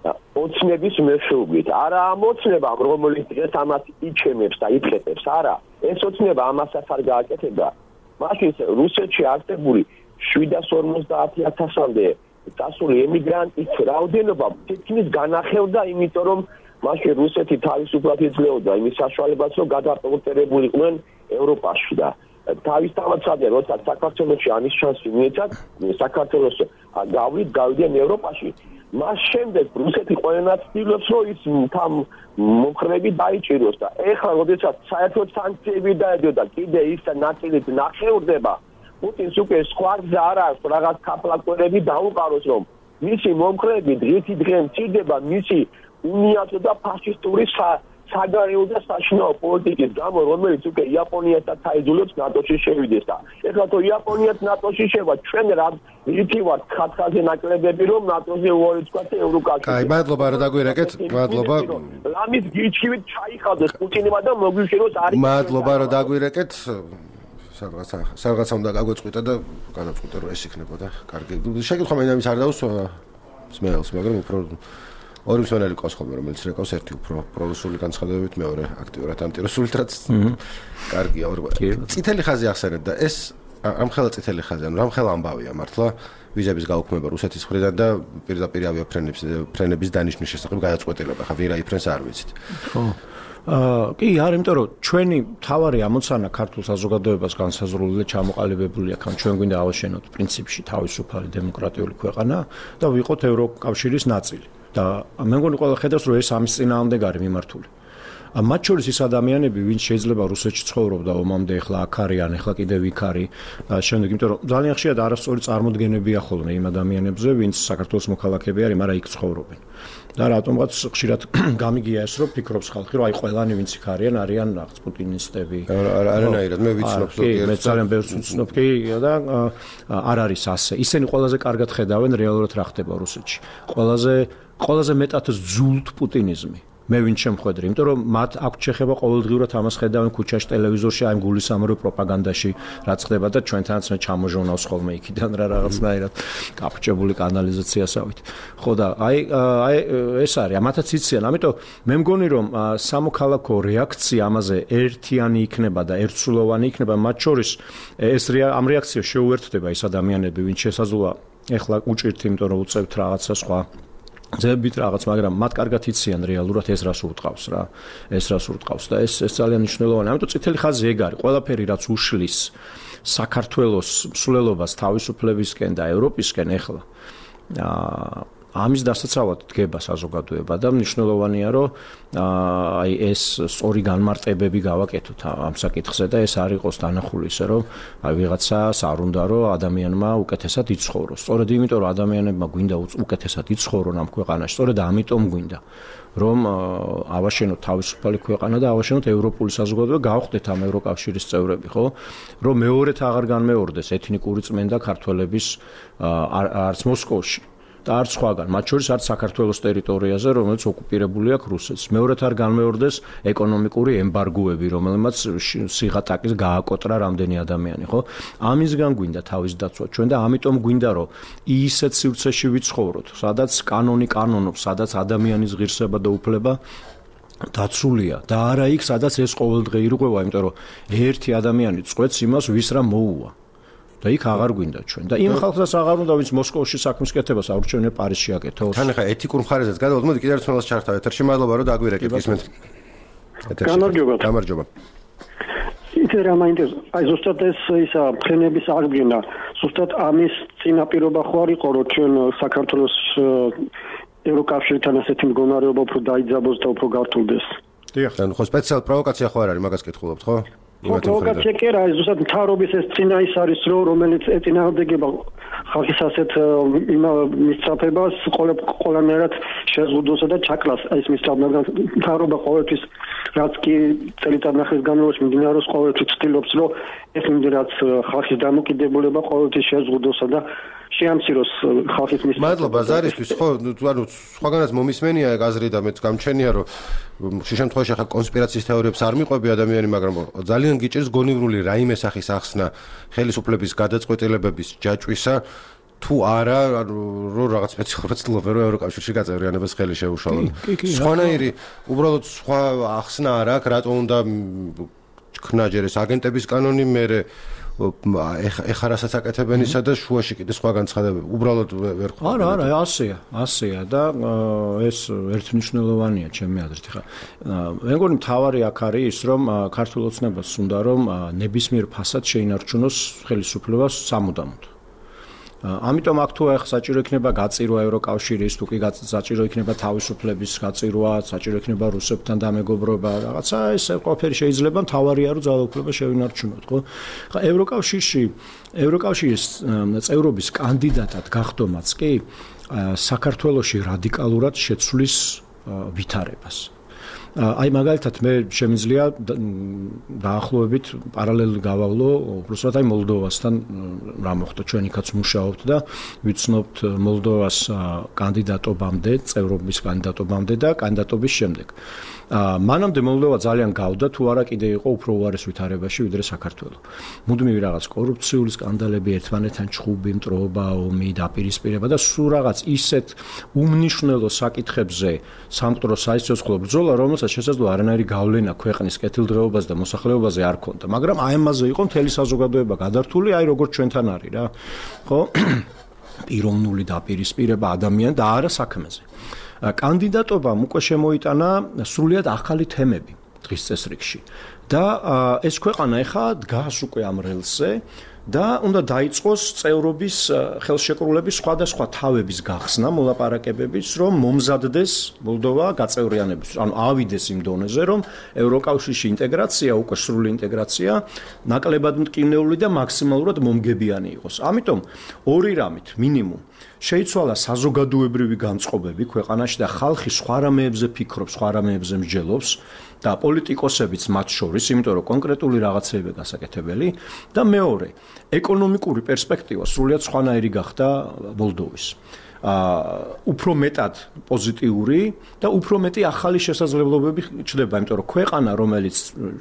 ოცნების მეშვეობით. არა ამ ოცნებამ, რომელიც დღეს ამას იჩემებს და იფხეთებს, არა. ეს ოცნება ამასაც არ გააკეთებდა. მაშინ რუსეთში არსებული seven hundred forty thousand-მდე წასული ემიგრანტის რაოდენობა თითქმის განახევდა, იმიტომ რომ მაშინ რუსეთი თავისუფლად იძლეოდა იმის საშუალებას, რომ გადაპორტირებულიყვნენ ევროპაში და თავისთავადსადე, როცა საქართველოში ამის შანსი მიეცათ, საქართველოს გავლით, გავიდიან ევროპაში. მას შემდეგ რუსეთი ყველანაც ცდილობს, რომ ის თან მომხრეები დაიჭიროს და ეხლა როდესაც საერთოდ სანქციები დაედო და კიდე ის ნაწილით ნახევრდება, პუტინს უკვე სხვა გზა არ აქვს რაღაც კაპლაკერები დაუყაროს, რომ მისი მომხრეები დღითი დღე მცირდება მისი უნიათო და ფაშისტური საგარეო და საშინაო პოლიტიკის გამო, რომელიც უკვე იაპონიასაც აიძულებს ნატოში შევიდეს და ეხლა თუ იაპონიაც ნატოში შევა, ჩვენ რა რითი ვართ ხათხაზე ნაკლებები, რომ ნატოზე უარი თქვა ევროკავშირი. აი, მადლობა რომ დაგვირეკეთ, მადლობა. რამის გიჩქივით ჩაიხადოს პუტინმა და მოგვიშეროს არის. მადლობა რომ დაგვირეკეთ. სადღაც სადღაც უნდა გაგვეწყვიტა და განაცხადა რომ ეს იქნებოდა. კარგი. შეკითხვა მე ამის არ დაუსვა სმეელს, მაგრამ უფრო ორი მსმენელი ყავს ხოლმე, რომელიც რეკავს, ერთი უფრო პრორუსული განცხადებებით, მეორე აქტიურად ანტირუსულით, რაც კარგია. წითელი ხაზი ახსენეთ და ეს ამხელა წითელი ხაზი, ანუ რამხელა ამბავია მართლა ვიზების გაუქმება რუსეთის მხრიდან და პირდაპირ ავიაფრენების ფრენების დანიშნვის შესახებ გადაწყვეტილება. ხა ვირა იფრენს არ ვიცით. ხო. აა კი, არ, იმიტომ რომ ჩვენი თავარი ამოცანა ქართულ საზოგადოებას განსაზღვრული და ჩამოყალიბებული აქ, ჩვენ გვინდა ავაშენოთ პრინციპში თავისუფალი დემოკრატიული ქვეყანა და ვიყოთ ევროკავშირის ნაწილი. და მე მგონი ყველა ხედავს, რომ ეს ამის წინააღმდეგ არის მიმართული. მათ შორის ის ადამიანები, ვინც შეიძლება რუსეთში ცხოვრობდა ომამდე, ეხლა აქ არიან, ეხლა კიდევ იქ არის და შემდეგ, იმიტომ რომ ძალიან ხშირად არასწორი წარმოდგენებია ხოლმე იმ ადამიანებზე, ვინც საქართველოს მოქალაქეები არის, მაგრამ იქ ცხოვრობენ. და რატომღაც ხშირად გამიგია ეს, რომ ფიქრობს ხალხი, რომ აი ყველანი ვინც იქ არიან, არიან რაღაც პუტინისტები. არანაირად, მე ვიცნობ, რომ კი, მე ძალიან ბევრს ვიცნობ კი და არ არის ასე. ისინი ყველაზე კარგად ხედავენ რეალურად რა ხდება რუსეთში. ყველაზე ყველაზე მეტად ზულთ პუტინიზმი. მე ვინ შემხედრი, იმიტომ რომ მათ აქვთ შეხება ყოველდღიურად ამას ხედავენ ქუჩაში, ტელევიზორში, აი გულისამერო პროპაგანდაში, რაც ხდება და ჩვენთანაც მე ჩამოჟონავს ხოლმე იქიდან რა რაღაცნაირად კაფჭებული კანალიზაციასავით. ხო და აი აი ეს არის, ამათაც იციან, ამიტომ მე მგონი რომ სამოქალაქო რეაქცია ამაზე ერთიანი იქნება და ერთსულოვანი იქნება, მათ შორის ეს ამ რეაქციას შეუერთდება ის ადამიანები, ვინც შესაძლოა ეხლა უჭირთ, იმიტომ რომ უწევთ რაღაცა სხვა ძებით რაღაც, მაგრამ მათ კარგად იციან რეალურად ეს რას ურტყავს რა. ეს რას ურტყავს და ეს ეს ძალიან მნიშვნელოვანია. ამიტომ წითელი ხაზი ეგ არის. ყველაფერი რაც უშლის საქართველოს მსვლელობას თავისუფლებისკენ და ევროპისკენ ეხლა აა ამის დასაცავად დგება საზოგადოება და მნიშვნელოვანია რომ აი ეს სწორი განმარტებები გავაკეთოთ ამ საკითხზე და ეს არ იყოს დანახული ისე რომ აი ვიღაცას არ უნდა რომ ადამიანმა უკეთესად იცხოვროს. სწორედ იმიტომ რომ ადამიანებმა გვინდა უკეთესად იცხოვრონ ამ ქვეყანაში, სწორედ ამიტომ გვინდა რომ ავაშენოთ თავისუფალი ქვეყანა და ავაშენოთ ევროპული საზოგადოება, გავხდეთ ამ ევროკავშირის წევრები, ხო? რომ მეორედ აღარ განმეორდეს ეთნიკური წმენდა ქართველების არც მოსკოვში და არც სხვაგან, მათ შორის არც საქართველოს ტერიტორიაზე, რომელიც ოკუპირებული აქვს რუსეთს. მეორედ არ განმეორდეს ეკონომიკური ემბარგოები, რომელმაც სიღატაკის გააკოტრა რამდენი ადამიანი, ხო? ამისგან გვინდა თავის დაცვა ჩვენ და ამიტომ გვინდა რომ ისეთ სივრცეში ვიცხოვროთ, სადაც კანონი კანონობს, სადაც ადამიანის ღირსება და უფლება დაცულია და არა იქ, სადაც ეს ყოველდღე ირღვევა, იმიტომ რომ ერთი ადამიანი წყვეტს იმას, ვის რა მოუვა. და იქ აღარ გვინდა ჩვენ. და იმ ხალხსაც აღარ უნდა, ვინც მოსკოვში საქმის კეთებას აურჩევნია პარიზში აკეთოს. თან ახლა ეთიკურ მხარესაც გადავთ, მოდი კიდევ ერთხელ ჩართავ ეთერში, მადლობა რომ დაგვირეკეთ ისმენთ. გამარჯობა. გამარჯობა. იცი რა მაინტერესებს, აი ზუსტად ეს ისა ფრენების აღდგენა, ზუსტად ამის წინაპირობა ხო არ იყო, რომ ჩვენ საქართველოს ევროკავშირთან ასეთი მდგომარეობა უფრო დაიძაბოს და უფრო გართულდეს. დიახ. ანუ ხო სპეციალ პროვოკაცია ხო არ არის, მაგას კითხულობთ, ხო? პროვოკაცია კი არა, ზუსტად მთავრობის ეს წინა ის არის, რომ რომელიც ეწინააღმდეგება ხალხის ასეთ მისწრაფებას ყველანაირად შეზღუდვასა და ჩაკლას ეს მისწრაფება, მაგრამ მთავრობა ყოველთვის რაც კი წელიწადნახევრის განმავლობაში მიმდინარეობს, ყოველთვის ცდილობს, რომ ეს მიმდინარეობს ხალხის დამოკიდებულება ყოველთვის შეზღუდვასა და შეამციროს ხალხის მისწრაფება. მადლობა ზარისთვის, ხო, ანუ სხვაგანაც მომისმენია ეგ აზრი და მეც გამჩენია, რომ შე შემთხვევაში ახლა კონსპირაციის თეორიებს არ მიყვები ადამიანი, მაგრამ ძალიან გიჭირს გონივრული რაიმე სახის ახსნა ხელისუფლების გადაწყვეტილებების ჯაჭვისა თუ არა, რომ რაღაც სპეციალურად ცდილობენ რომ ევროკავშირში გაწევრიანებას ხელი შეუშალონ. სხვანაირი უბრალოდ სხვა ახსნა არ აქვს, რატო უნდა ქნა ჯერ ეს აგენტების კანონი, მერე ეხა რასაც აკეთებენ ისა და შუაში კიდე სხვა განცხადებები. უბრალოდ ვერ ხვდები. არა, არა, ასეა, ასეა და ეს ერთმნიშვნელოვანია ჩემი აზრით. ხა მე მგონი მთავარი აქ არის ის, რომ ქართულ ოცნებას უნდა რომ ნებისმიერ ფასად შეინარჩუნოს ხელისუფლებას სამუდამოდ. ამიტომ აქ თუ ახ საჭირო იქნება გაწირვა ევროკავშირის, თუ კი საჭირო იქნება თავისუფლების გაწირვა, საჭირო იქნება რუსებთან დამეგობრობა, რაღაცა ეს ყველაფერი შეიძლება, მთავარია რომ ძალაუფლება შევინარჩუნოთ, ხო? ხა ევროკავშირში, ევროკავშირის წევრობის კანდიდატად გახდომაც კი საქართველოში რადიკალურად შეცვლის ვითარებას. აი მაგალითად მე შემიძლია დაახლოებით პარალელურად გავავლო უბრალოდ აი მოლდოვასთან რა მოხდა ჩვენ იქაც მუშაობთ და ვიცნობთ მოლდოვას კანდიდატობამდე, წევრობის კანდიდატობამდე და კანდიდატობის შემდეგ. მანამდე მოლდოვა ძალიან გავდა თუ არა კიდე იყო უფრო უარეს ვითარებაში ვიდრე საქართველო. მუდმივი რაღაც კორუფციული სკანდალები, ერთმანეთთან ჩხუბი, მტრობა, ომი, დაპირისპირება და სულ რაღაც ისეთ უმნიშვნელო საკითხებზე სამყარო საერთაშორისო ბრძოლა, რომელსაც შესაძლოა არანაირი გავლენა ქვეყნის კეთილდღეობაზე და მოსახლეობაზე არ ქონდა, მაგრამ აი ამაზე იყო მთელი საზოგადოება გადართული, აი როგორც ჩვენთან არის რა. ხო? პიროვნული დაპირისპირება ადამიან და არა საქმეზე. კანდიდატობამ უკვე შემოიტანა სრულიად ახალი თემები დღის წესრიგში და ეს ქვეყანა ეხა დგას უკვე ამ რელსზე და უნდა დაიწყოს წევრობის ხელშეკრულების სხვადასხვა თავების გახსნა, მოლაპარაკებების, რომ მომზადდეს მოლდოვა გაწევრიანებისთვის, ანუ ავიდეს იმ დონეზე, რომ ევროკავშირში ინტეგრაცია, უკვე სრული ინტეგრაცია, ნაკლებად მტკივნეული და მაქსიმალურად მომგებიანი იყოს. ამიტომ ორი რამით მინიმუმ შეიცვალა საზოგადოებრივი განწყობები ქვეყანაში და ხალხი სხვა რამეებზე ფიქრობს, სხვა რამეებზე მსჯელობს და პოლიტიკოსებიც მათ შორის, იმიტომ რომ კონკრეტული რაღაცეები გასაკეთებელი და მეორე, ეკონომიკური პერსპექტივა სრულიად სხვანაირი გახდა მოლდოვის. აა უფრო მეტად პოზიტიური და უფრო მეტი ახალი შესაძლებლობები ჩნდება, იმიტომ რომ ქვეყანა, რომელიც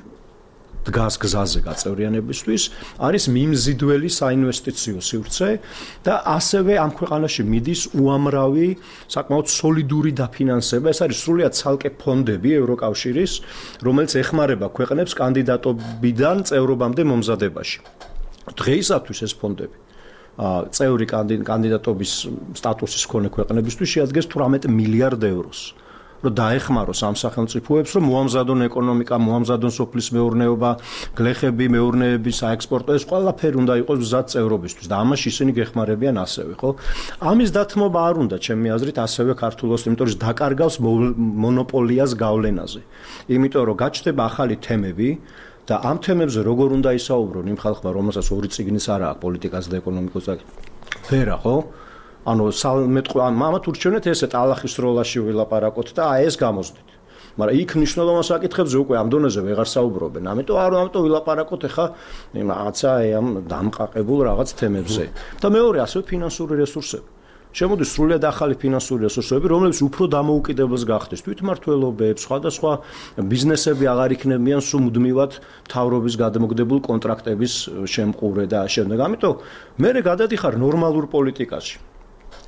დგას გზაზე გაწევრიანებისთვის, არის მიმზიდველი საინვესტიციო სივრცე და ასევე ამ ქვეყანაში მიდის უამრავი საკმაოდ სოლიდური დაფინანსება. ეს არის სრულიად ცალკე ფონდები ევროკავშირის, რომელიც ეხმარება ქვეყნებს კანდიდატობიდან წევრობამდე მომზადებაში. დღეისათვის ეს ფონდები წევრი კანდიდატობის სტატუსის მქონე ქვეყნებისთვის შეადგენს თვრამეტ მილიარდ ევროს. რომ დაეხმაროს ამ სახელმწიფოებს, რომ მოამზადონ ეკონომიკა, მოამზადონ სოფლის მეურნეობა, გლეხები, მეურნეები, საექსპორტო, ეს ყველაფერი უნდა იყოს მზად წევრობისთვის და ამაში ისინი გეხმარებიან ასევე, ხო? ამის დათმობა არ უნდა, ჩემი აზრით, ასევე ქართულოს, იმიტომ რომ დაკარგავს მონოპოლიას გავლენაზე. იმიტომ რომ გაჩნდება ახალი თემები და ამ თემებზე როგორ უნდა ისაუბრონ იმ ხალხმა, რომელსაც ორი წიგნის არ აქვს პოლიტიკას და ეკონომიკას და ვერა, ხო? ანუ სამეთყო ამათ ურჩევნეთ ესე ტალახის როლაში ვილაპარაკოთ და აი ეს გამოსდით. მაგრამ იქ მნიშვნელოვან საკითხებზე უკვე ამ დონეზე ვეღარ საუბრობენ. ამიტომ არ ამიტომ ვილაპარაკოთ ახლა რაღაცა ამ დამყაყებულ რაღაც თემებზე. და მეორე ასევე ფინანსური რესურსები. შემოდის სრულიად ახალი ფინანსური რესურსები, რომლებიც უფრო დამოუკიდებლად გახდეს თვითმმართველობებს, სხვადასხვა ბიზნესები აღარ იქნებიან სულ მუდმივად მთავრობის გადამოგდებულ კონტრაქტების შემყურე და შემდეგ. ამიტომ მე გადადიხარ ნორმალურ პოლიტიკაში.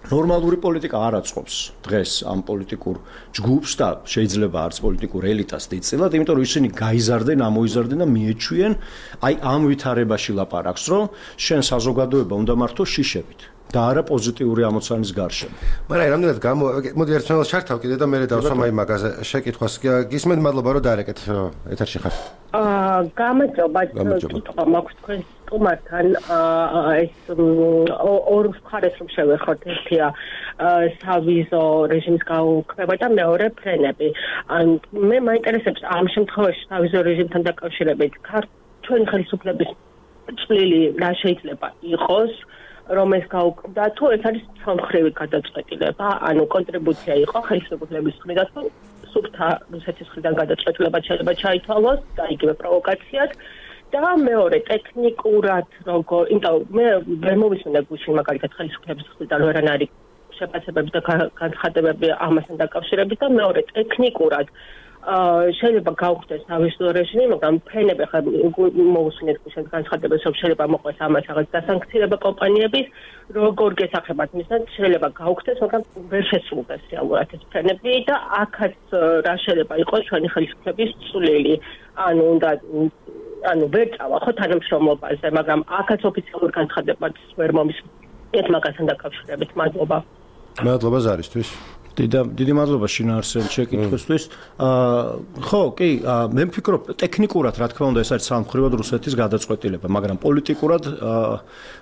ნორმალური პოლიტიკა არ აწყობს დღეს ამ პოლიტიკურ ჯგუფს და შეიძლება არც პოლიტიკურ ელიტას დიწილად, იმიტომ რომ ისინი გაიზარდნენ, ამოიზარდნენ და მიეჩვიენ აი ამ ვითარებაში ლაპარაკს, რომ შენ საზოგადოება უნდა მართო შიშებით და არა პოზიტიური ამოცანის გარშემო. მაგრამ რამდენად გამო მოდი ერთმანეთს შართავ კიდე და მე დავსვამ აი მაგაზე შეკითხვას. გისმენთ, მადლობა რომ დაარეკეთ ეთერში ხარ. აა გამარჯობა, კითხვა მაქვს თქვენ სტუმართან ეს ორ მხარეს რომ შევეხოთ, ერთია სავიზო რეჟიმის გაუქმება და მეორე ფრენები. მე მაინტერესებს ამ შემთხვევაში სავიზო რეჟიმთან დაკავშირებით ჩვენი ხელისუფლების წვლილი რა შეიძლება იყოს, რომ ეს გაუქმდა, თუ ეს არის სამხრივი გადაწყვეტილება, ანუ კონტრიბუცია იყო ხელისუფლების მხრიდან, თუ სუფთა რუსეთის მხრიდან გადაწყვეტილება შეიძლება ჩაითვალოს და იგივე პროვოკაციად. და მეორე ტექნიკურად როგორ, იმიტომ მე ვერ მოვისმენე გუშინ მაგალითად ხელისუფლების მხრიდან ვერან არის შეფასებები და განცხადებები ამასთან დაკავშირებით და მეორე ტექნიკურად შეიძლება გავხდეს სავიზო რეჟიმი, მაგრამ ფრენები ხა მოусმინეთ გუშინ განცხადებებს, რომ შეიძლება მოყვეს ამას რაღაც დასანქცირება კომპანიების, როგორ გესახებათ მისთან შეიძლება გავხდეს, მაგრამ ვერ შესრულდეს რეალურად ეს ფრენები და აქაც რა შეიძლება იყოს ჩვენი ხელისუფლების წვლილი, ანუ უნდა ანუ ვერ წავა ხო თანამშრომლობაზე, მაგრამ აქაც ოფიციალურ განცხადებებს ვერ მომისმენთ მაგასთან დაკავშირებით. მადლობა. მადლობა ზარისთვის. დიდი დიდი მადლობა შინაარსයෙන් შეკითხვისთვის. აა ხო, კი, მე ვფიქრობ ტექნიკურად რა თქმა უნდა ეს არის სამხრივად რუსეთის გადაწყვეტილება, მაგრამ პოლიტიკურად აა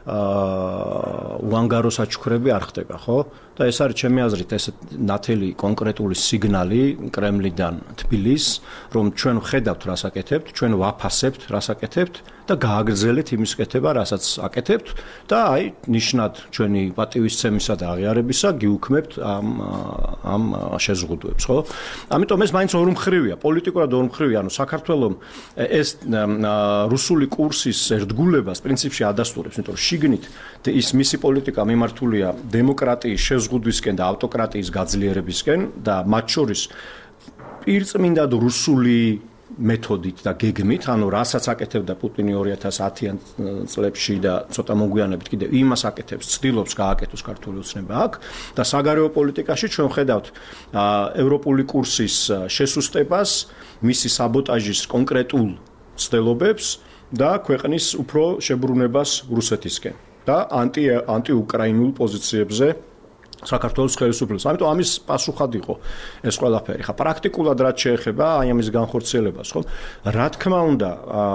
უანგარო საჩუქრები არ ხდება, ხო? და ეს არის ჩემი აზრით ეს ნათელი კონკრეტული სიგნალი კრემლიდან თბილისს, რომ ჩვენ ვხედავთ რას აკეთებთ, ჩვენ ვაფასებთ რას აკეთებთ და გააგრძელეთ იმის კეთება, რასაც აკეთებთ და აი ნიშნად ჩვენი პატივისცემისა და აღიარებისა გიუქმებთ ამ ამ შეზღუდვებს, ხო? ამიტომ ეს მაინც ორმხრივია, პოლიტიკურად ორმხრივია, ანუ საქართველოს ეს რუსული კურსის ერთგულებას პრინციპში ადასტურებს, იმიტომ რომ შიგნით ის მისი პოლიტიკა მიმართულია დემოკრატიის შეზღუდვისკენ და ავტოკრატიის გაძლიერებისკენ და მათ შორის პირწმინდად რუსული მეთოდით და გეგმით, ანუ რასაც აკეთებდა პუტინი ორი ათას ათიან წლებში და ცოტა მოგვიანებით კიდევ იმას აკეთებს, ცდილობს გააკეთოს ქართული ოცნება აქ და საგარეო პოლიტიკაში ჩვენ ვხედავთ ევროპული კურსის შესუსტებას, მისი საბოტაჟის კონკრეტულ ცდილობებს და ქვეყნის უფრო შებრუნებას რუსეთისკენ და ანტი ანტიუკრაინულ პოზიციებზე საქართველოს ხელისუფლებას. ამიტომ ამის პასუხად იყო ეს ყველაფერი. ხა პრაქტიკულად რაც შეეხება აი ამის განხორციელებას, ხო? რა თქმა უნდა,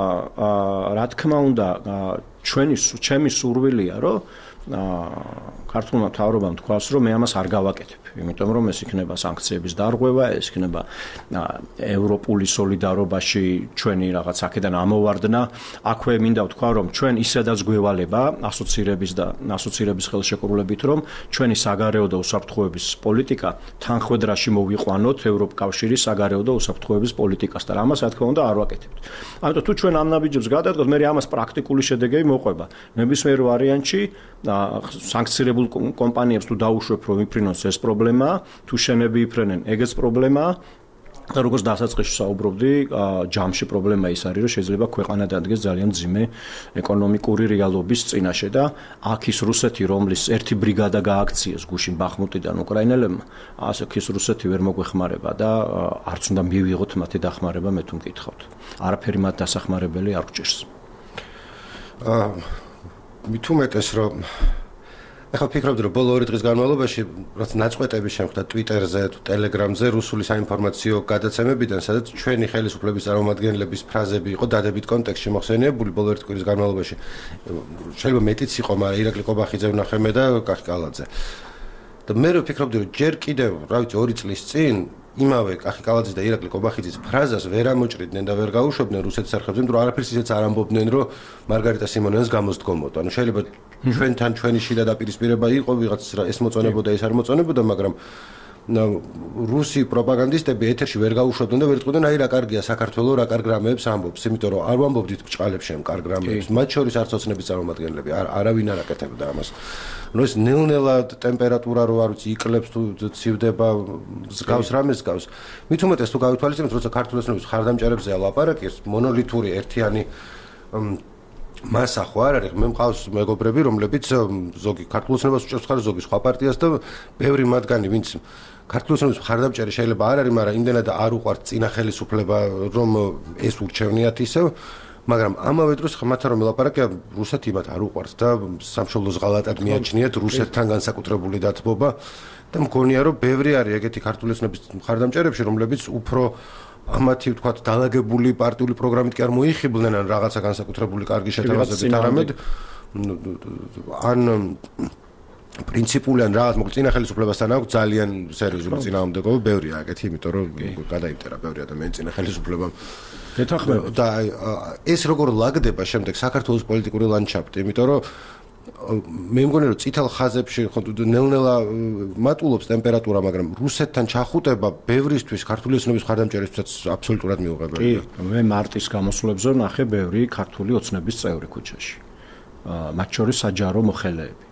აა რა თქმა უნდა, ჩვენი ჩემი სურვილია, რომ ქართულმა მთავრობამ თქვას, რომ მე ამას არ გავაკეთებ, იმიტომ რომ ეს იქნება სანქციების დარღვევა, ეს იქნება ევროპული სოლიდარობაში ჩვენი რაღაც აქედან ამოვარდნა. აქვე მინდა ვთქვა, რომ ჩვენ ისედაც გვევალება ასოცირების და ასოცირების ხელშეკრულებით, რომ ჩვენი საგარეო და უსაფრთხოების პოლიტიკა თანხმედრაში მოვიყვანოთ ევროპკავშირის საგარეო და უსაფრთხოების პოლიტიკას და ამას რა თქმა უნდა არ ვაკეთებთ. ამიტომ თუ ჩვენ ამ ნაბიჯებს გადადგოთ, მე ამას პრაქტიკული შედეგები მოყვება. ნებისმიერ ვარიანტში სანქცირებულ კომპანიებს თუ დაუშვებ, რომ იფრინოს ეს პრობლემა, თუ შენები იფრენენ, ეგეც პრობლემაა. და როგორც დასაწყისში საუბრობდი, ჯამში პრობლემა ის არის, რომ შეიძლება ქვეყანა დადგეს ძალიან ძიმე ეკონომიკური რეალობის წინაშე და აქ ის რუსეთი, რომლის ერთი ბრიგადა გააქციეს გუშინ ბახმუტიდან უკრაინელებმა, ასე ის რუსეთი ვერ მოგვეხმარება და არც უნდა მივიღოთ მათი დახმარება, მე თუ მკითხავთ. არაფერი მათ დასახმარებელი არ გჭირს. აა მით უმეტეს რომ ახლა ფიქრობდი რომ ბოლო ორი დღის განმავლობაში რაც ნაწყვეტები შემხდა Twitter-ზე თუ Telegram-ზე რუსული საინფორმაციო გადაცემებიდან, სადაც ჩვენი ხელისუფლების წარმომადგენლების ფრაზები იყო დადებით კონტექსტში მოხსენიებული ბოლო ერთი კვირის განმავლობაში. შეიძლება მეტიც იყო, მაგრამ ირაკლი ყობახიძე ვნახემე და კახი კალაძე. და მე რო ფიქრობდი რომ ჯერ კიდევ, რა ვიცი, ორი წლის წინ იმავე კახი კალაძის და ირაკლი ყობახიძის ფრაზას ვერ ამოჭრიდნენ და ვერ გაუშვებდნენ რუსეთის არხებზე, რომ არაფერს ისეც არ ამბობდნენ, რომ მარგარიტა სიმონიანს გამოსდგომოდა. ანუ შეიძლება ჩვენთან ჩვენი შიდა დაპირისპირება იყო, ვიღაც ეს მოწონებოდა, ეს არ მოწონებოდა, მაგრამ რუსი პროპაგანდისტები ეთერში ვერ გაუშვებდნენ და ვერ წყვდნენ, აი რა კარგია საქართველოს, რა კარგ რამეებს ამბობს, იმიტომ რომ არ ვამბობდით ბჭყალებს შენ კარგ რამეებს, მათ შორის არც ოცნების წარმომადგენლები, არავინ არ აკეთებდა ამას. ნუ ეს ნელ-ნელა ტემპერატურა რო არ ვიცი იკლებს თუ ცივდება, გავს რამეს გავს. მით უმეტეს თუ გავითვალისწინებთ, როცა ქართულ ოცნების ხარდამჭერებზეა ლაპარაკი, ეს მონოლითური ერთიანი მას ახო არ არის, მე მყავს მეგობრები, რომლებიც ზოგი ქართულ ოცნებას უჭერს ხარ, ზოგი სხვა პარტიას და ბევრი მათგანი, ვინც ქართულ ოცნების მხარდამჭერი შეიძლება არ არის, მაგრამ იმდენად არ უყვართ წინა ხელისუფლება, რომ ეს ურჩევნიათ ისევ, მაგრამ ამავე დროს ხმათა რომ ელაპარაკია, რუსეთი იმათ არ უყვართ და სამშობლოს ღალატად მიაჩნიათ რუსეთთან განსაკუთრებული დათბობა და მგონია რომ ბევრი არის ეგეთი ქართულ ოცნების მხარდამჭერებში, რომლებიც უფრო ამათი ვთქვათ დაალაგებული პარტიული პროგრამით კი არ მოიხიბლნენ ან რაღაცა განსაკუთრებული კარგი შეთავაზებით არამედ ან პრინციპული ან რაღაც მოკლედ წინა ხელისუფლებასთან აქვს ძალიან სერიოზული წინააღმდეგობა, ბევრია ეგეთი, იმიტომ რომ გადაიმტერა ბევრი ადამიანი წინა ხელისუფლებამ. გეთანხმება და ეს როგორ ლაგდება შემდეგ საქართველოს პოლიტიკური ლანდშაფტი, იმიტომ რომ მე მგონი რომ წითელ ხაზებში ხო ნელ-ნელა მატულობს ტემპერატურა, მაგრამ რუსეთთან ჩახუტება ბევრისთვის ქართული ოცნების მხარდამჭერებსაც აბსოლუტურად მიუღებელია. კი, მე მარტის გამოსვლებზე ნახე ბევრი ქართული ოცნების წევრი ქუჩაში. მათ შორის საჯარო მოხელეები.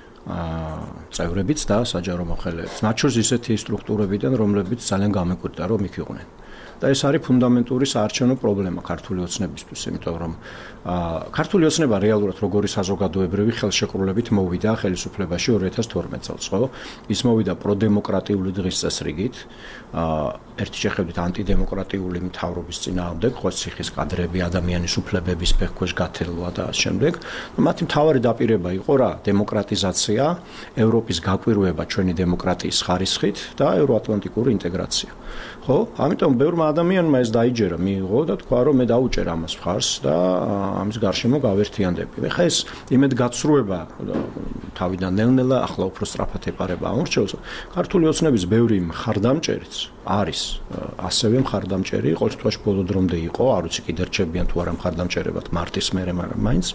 წევრებიც და საჯარო მოხელეებიც. მათ შორის ისეთი სტრუქტურებიდან, რომლებიც ძალიან გამეკვირდა რომ იქ იყვნენ. და ეს არის ფუნდამენტური საარჩევნო პრობლემა ქართული ოცნებისთვის, იმიტომ რომ ქართული ოცნება რეალურად როგორი საზოგადოებრივი ხელშეკრულებით მოვიდა ხელისუფლებაში ორი ათას თორმეტ წელს, ხო? ის მოვიდა პროდემოკრატიული დღის წესრიგით, ერთი შეხედვით ანტიდემოკრატიული მთავრობის წინააღმდეგ, ხო ციხის კადრები, ადამიანის უფლებების ფეხქვეშ გათელვა და ამ შემდეგ. მათი მთავარი დაპირება იყო რა, დემოკრატიზაცია, ევროპის გაკვირვება ჩვენი დემოკრატიის ხარისხით და ევროატლანტიკური ინტეგრაცია. ხო? ამიტომ ბევრმა ადამიანმა ეს დაიჯერა, მიიღო და თქვა რომ მე დაუჭერ ამას მხარს და ამის გარშემო გავერთიანდები. მე ხა ეს იმედ გაცრუება თავიდან ნელ-ნელა ახლა უფრო სწრაფად ეპარება ამორჩეულს. ქართული ოცნების ბევრი მხარდამჭერიც არის ასევე მხარდამჭერი, ყოველ შემთხვევაში ბოლო დრომდე იყო, არ ვიცი კიდე რჩებიან თუ არა მხარდამჭერებად მარტის მერე, მაგრამ მაინც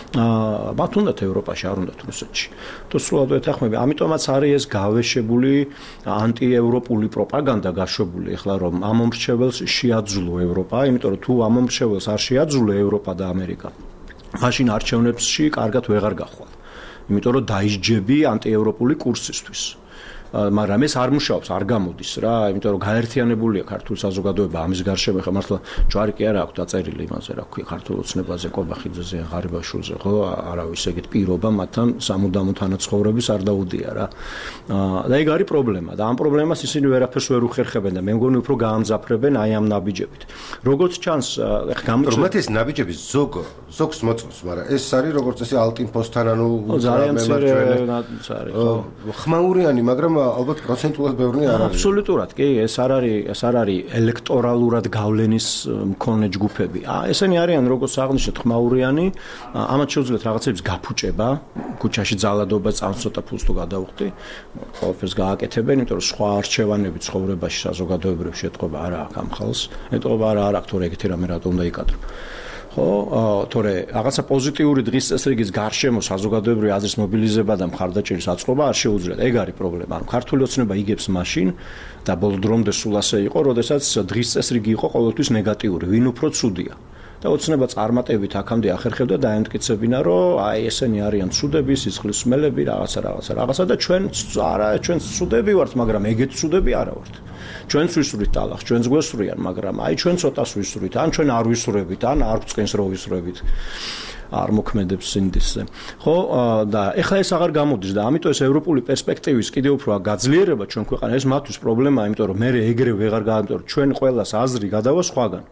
აა მათ უნდათ ევროპაში, არ უნდათ რუსეთში. თუ სულად ეთანხმები, ამიტომაც არის ეს გავეშებული ანტიევროპული პროპაგანდა გაშვებული, ეხლა რომ ამ მომრჩეველს შეაძლო ევროპა, იმიტომ რომ თუ ამ მომრჩეველს არ შეაძლო ევროპა და ამერიკა, მაშინ არჩევნებში კარგად ვეღარ გახვალ. იმიტომ რომ დაისჯები ანტიევროპული კურსისთვის. მაგრამ ეს არ მუშაობს, არ გამოდის რა, იმიტომ რომ გაერთიანებულია ქართული საზოგადოება ამის გარშემო, ხა მართლა ჯვარი კი არა აქვს დაწერილი იმაზე, რა ქვია, ქართულ ოცნებაზე, ყობახიძეზე, ღარიბაშვილზე, ხო, არავის ეგეთ პირობა მათთან სამუდამო თანაცხოვრების არ დაუდია რა. და ეგ არის პრობლემა და ამ პრობლემას ისინი ვერაფერს ვერ უხერხებენ და მე მგონი უფრო გაამძაფრებენ აი ამ ნაბიჯებით. როგორც ჩანს, ხა გამოჩნდა რომ ეს ნაბიჯები ზოგ ზოგს მოწონს, მაგრამ ეს არის როგორც ესე ალტინფოსთან ანუ ძალიან მემარჯვენე არის, ხო. ხმაურიანი, მაგრამ ალბათ პროცენტულად ბევრი არ არის. აბსოლუტურად, კი, ეს არ არის, ეს არ არის ელექტორალურად გავლენის მქონე ჯგუფები. ესენი არიან როგორც აღნიშნეთ ხმაურიანი, ამათ შეუძლიათ რაღაცების გაფუჭება, ქუჩაში ძალადობა, წამს ცოტა ფულს თუ გადავხდი, ყველაფერს გააკეთებენ, იმიტომ რომ სხვა არჩევანები ცხოვრებაში საზოგადოებრივი შეტყობა არ აქვს ამ ხალხს. ეტყობა არა არ აქვს, თორე ეგეთი რამე რატომ უნდა იკადრო. ხო, თორე რაღაცა პოზიტიური დღის წესრიგის გარშემო საზოგადოებრივი აზრის მობილიზება და მხარდაჭერის აწყობა არ შეუძლიათ. ეგ არის პრობლემა. ანუ ქართული ოცნება იგებს მაშინ და ბოლო დრომდე სულ ასე იყო, როდესაც დღის წესრიგი იყო ყოველთვის ნეგატიური, ვინ უფრო ცუდია. და ოცნება წარმატებით აქამდე ახერხებდა დაემტკიცებინა, რომ აი ესენი არიან ცუდები, სისხლისმელები, რაღაცა რაღაცა რაღაცა და ჩვენ არა, ჩვენ ცუდები ვართ, მაგრამ ეგეთ ცუდები არა ვართ. ჩვენც ვისვრით ტალახს, ჩვენც გვესვრიან, მაგრამ აი ჩვენ ცოტას ვისვრით, ან ჩვენ არ ვისვრებით, ან არ გვწყენს რო ვისვრებით. არ მოქმედებს სინდისზე. ხო, და ეხლა ეს აღარ გამოდის და ამიტომ ეს ევროპული პერსპექტივის კიდევ უფრო გაძლიერება ჩვენ ქვეყანა ეს მათთვის პრობლემაა, იმიტომ რომ მე ეგრე ვეღარ გავა, იმიტომ რომ ჩვენ ყველას აზრი გადავა სხვაგან.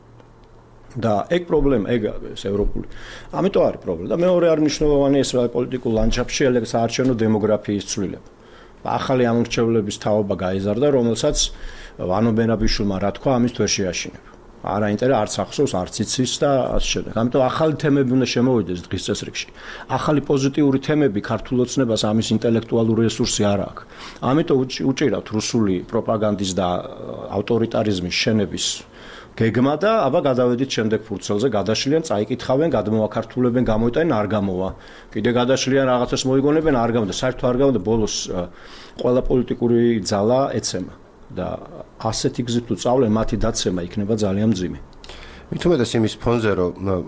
და ეგ პრობლემა, ეგ ეს ევროპული. ამიტომ არის პრობლემა და მეორე არის მნიშვნელოვანი ეს პოლიტიკურ ლანდშაფტში ელექს საარჩევნო დემოგრაფიის ცვლილება. ახალი ამორჩევლების თაობა გაიზარდა, რომელსაც ვანო ბენაბიშვილმა რა თქვა, ამის თვე შეაშინება. არ აინტერესებს არც ახსოვს, არც იცის და ასე შემდეგ. ამიტომ ახალი თემები უნდა შემოვიდეს დღის წესრიგში. ახალი პოზიტიური თემები ქართულ ოცნებას ამის ინტელექტუალური რესურსი არ აქვს. ამიტომ უჭირავთ რუსული პროპაგანდის და ავტორიტარიზმის შენების გეგმა და აბა გადავედით შემდეგ ფურცელზე, გადაშლიან, წაიკითხავენ, გადმოაქართულებენ, გამოიტანენ, არ გამოვა. კიდე გადაშლიან, რაღაცას მოიგონებენ, არ გამოვა. საერთოდ არ გამოვა და ბოლოს ყველა პოლიტიკური ძალა ეცემა. და ასეთი გზით თუ წავლენ, მათი დაცემა იქნება ძალიან მძიმე. მithumetes იმის ფონზე, რომ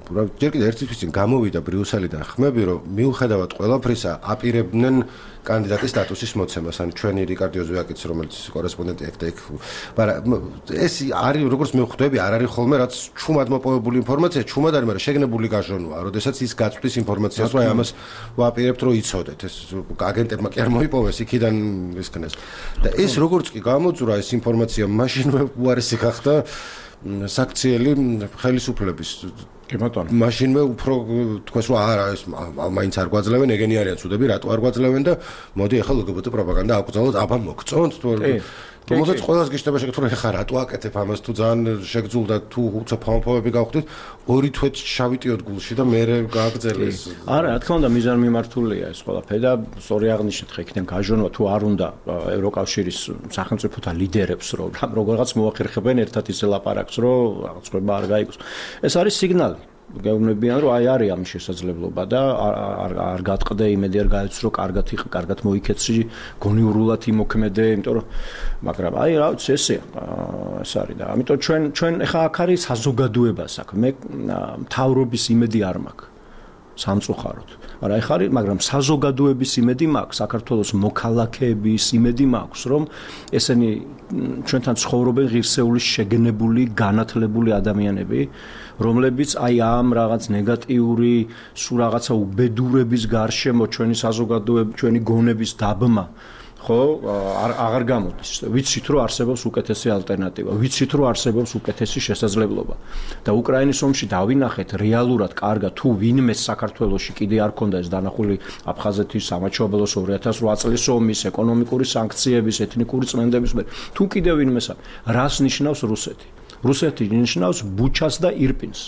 ჯერ კიდევ ერთი თვის წინ გამოვიდა ბრიუსელიდან ხმები, რომ მიუხედავად ყველაფრისა აპირებდნენ კანდიდატის სტატუსის მოცემას, ან ჩვენი რიკარდო ზვიაკიც, რომელიც კორესპონდენტი აქ და იქ, მაგრამ ეს არის როგორც მე ვხვდები, არ არის ხოლმე რაც ჩუმად მოპოვებული ინფორმაცია, ჩუმად არის, მაგრამ შეგნებული გაშონვა, როდესაც ის გაწვდის ინფორმაციას, რომ აი ამას ვაპირებთ, რომ იცოდეთ, ეს აგენტებმა კი არ მოიპოვეს იქიდან ის ქნეს. და ეს როგორც კი გამოძვრა ეს ინფორმაცია, მაშინვე უარესი გახდა საქციელი ხელისუფლების კი ბატონო მაშინვე უფრო თქვენს რომ არა ეს მაინც არ გვაძლევენ ეგენი არიან ცუდები რატო არ გვაძლევენ და მოდი ახლა ლგბტ პროპაგანდა აკრძალოთ აბა მოგწონთ რომელსაც ყველას გიშტება შეკითხვა ხა რატო აკეთებ ამას თუ ძალიან შეგძულდა თუ უცა ფამფავები გავხდით ორი თვეთ შავიტიოთ გულში და მე გააგრძელეს არა რა თქმა უნდა მიზანმიმართულია ეს ყველაფერი და სწორი აღნიშნეთ ხა იქიდან გაჟონვა თუ არ უნდა ევროკავშირის სახელმწიფოთა ლიდერებს რომ როგორღაც მოახერხებენ ერთად ისე ლაპარაკს რომ რაღაც ხება არ გაიგოს ეს არის სიგნალი გეუბნებიან რომ აი არის ამ შესაძლებლობა და არ არ გატყდე იმედი არ გაეცრო კარგად იყო კარგად მოიქეცი გონიურულად იმოქმედე იმიტომ რომ მაგრამ აი რა ვიცი ესეა ეს არის და ამიტომ ჩვენ ჩვენ ეხა აქ არის საზოგადოება საქმე მე მთავრობის იმედი არ მაქვს სამწუხაროდ არა ეხა არის მაგრამ საზოგადოების იმედი მაქვს საქართველოს მოქალაქეების იმედი მაქვს რომ ესენი ჩვენთან ცხოვრობენ ღირსეული შეგნებული განათლებული ადამიანები რომლებიც აი ამ რაღაც ნეგატიური სულ რაღაცა უბედურების გარშემო ჩვენი საზოგადოება ჩვენი გონების დაბმა ხო არ აღარ გამოდის ვიცით რომ არსებობს უკეთესი ალტერნატივა ვიცით რომ არსებობს უკეთესი შესაძლებლობა და უკრაინის ომში დავინახეთ რეალურად კარგად თუ ვინმე საქართველოში კიდე არ ქონდა ეს დანახული აფხაზეთის სამაჩაბლოს ორი ათას ოთხ წლის ომის ეკონომიკური სანქციების ეთნიკური წმენდების მე თუ კიდე ვინმე რას ნიშნავს რუსეთი რუსეთი ნიშნავს ბუჩას და ირპინს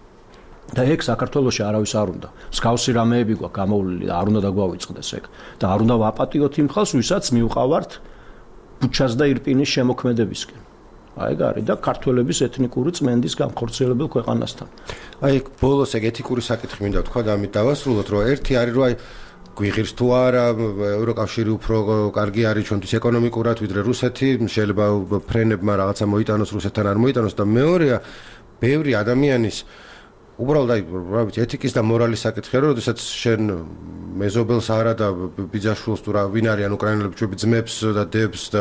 და ეგ საქართველოში არავის არ უნდა. მსგავსი რამეები გვაქვს გამოვლილი და არ უნდა დაგვავიწყდეს ეგ. და არ უნდა ვაპატიოთ იმ ხალხს, ვისაც მივყავართ ბუჩას და ირპინის შემოქმედებისკენ. აი ეგ არის და ქართველების ეთნიკური წმენდის განხორციელებელ ქვეყანასთან. აი ეგ ბოლოს ეგ ეთიკური საკითხი მინდა თქვა და ამით დავასრულოთ, რომ ერთი არის რომ აი გვიღირს თუ არა ევროკავშირი უფრო კარგი არის ჩვენთვის ეკონომიკურად ვიდრე რუსეთი, შეიძლება ფრენებმა რაღაცა მოიტანოს რუსეთთან არ მოიტანოს და მეორეა ბევრი ადამიანის უბრალოდ აი რა ვიცი ეთიკის და მორალის საკითხია რომ შესაძ შენ მეზობელს არა და ბიძაშვილს თუ რა ვინ არიან უკრაინელები ჩვენი ძმებს და დებს და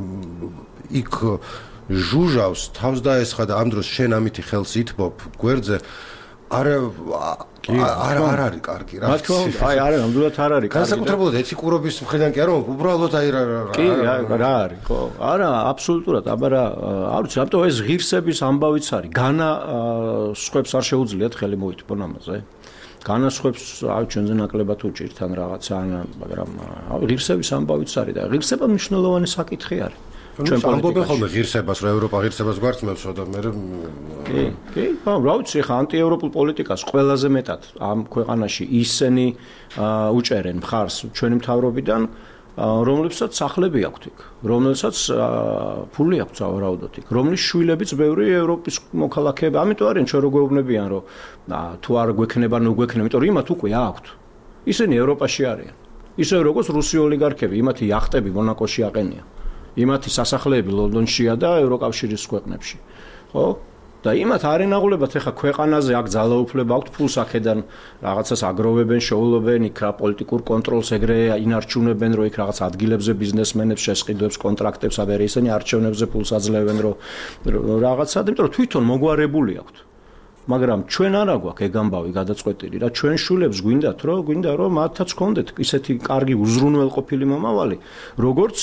იქ ჟუჟავს თავს დაესხა და ამ დროს შენ ამითი ხელს ითბობ გვერდზე არა არ არ არის კარგი რა თქმა უნდა აი არა ნამდვილად არ არის კარგი განსაკუთრებულად ეთიკურობის მხრიდან კი არა უბრალოდ აი რა კი რა არის ხო არა აბსოლუტურად აბა რა არ ვიცი ამიტომ ეს ღირსების ამბავიც არის განა სხვებს არ შეუძლიათ ხელი მოითბონ ამაზე განა სხვებს აი ჩვენზე ნაკლებად უჭირთ ან რაღაცა მაგრამ ღირსების ამბავიც არის და ღირსება მნიშვნელოვანი საკითხი არის ჩვენ ამბობენ ხოლმე ღირსებას რომ ევროპა ღირსებას გვარცმევსო და მე კი კი რა ვიცი ხა ანტიევროპულ პოლიტიკას ყველაზე მეტად ამ ქვეყანაში ისინი უჭერენ მხარს ჩვენი მთავრობიდან რომლებსაც სახლები აქვთ იქ რომელსაც ფული აქვთ სავარაუდოდ იქ რომლის შვილებიც ბევრი ევროპის მოქალაქეები ამიტომ არიან ჩვენ რო გვეუბნებიან რომ თუ არ გვექნება ნუ გვექნება იმიტომ რომ იმათ უკვე აქვთ ისინი ევროპაში არიან ისე როგორც რუსი ოლიგარქები იმათი იახტები მონაკოში აყენია იმათი სასახლეები ლონდონშია და ევროკავშირის ქვეყნებში. ხო? და იმათ არენაღულებათ ეხა ქვეყანაზე აქ ძალაუფლება აქვთ ფულს აქედან რაღაცას აგროვებენ, შოულობენ, იქ რა პოლიტიკურ კონტროლს ეგრე ინარჩუნებენ, რომ იქ რაღაც ადგილებზე ბიზნესმენებს შესყიდვებს, კონტრაქტებს აბერე ისინი არჩევნებზე ფულს აძლევენ, რომ რაღაცა, იმიტომ რომ თვითონ მოგვარებული აქვთ. მაგრამ ჩვენ არა გვაქვს ეგ ამბავი გადაწყვეტილი და ჩვენ შულებს გვინდათ, რომ გვინდა რომ მათაც გქონდეთ ისეთი კარგი უზრუნველყოფილი მომავალი, როგორც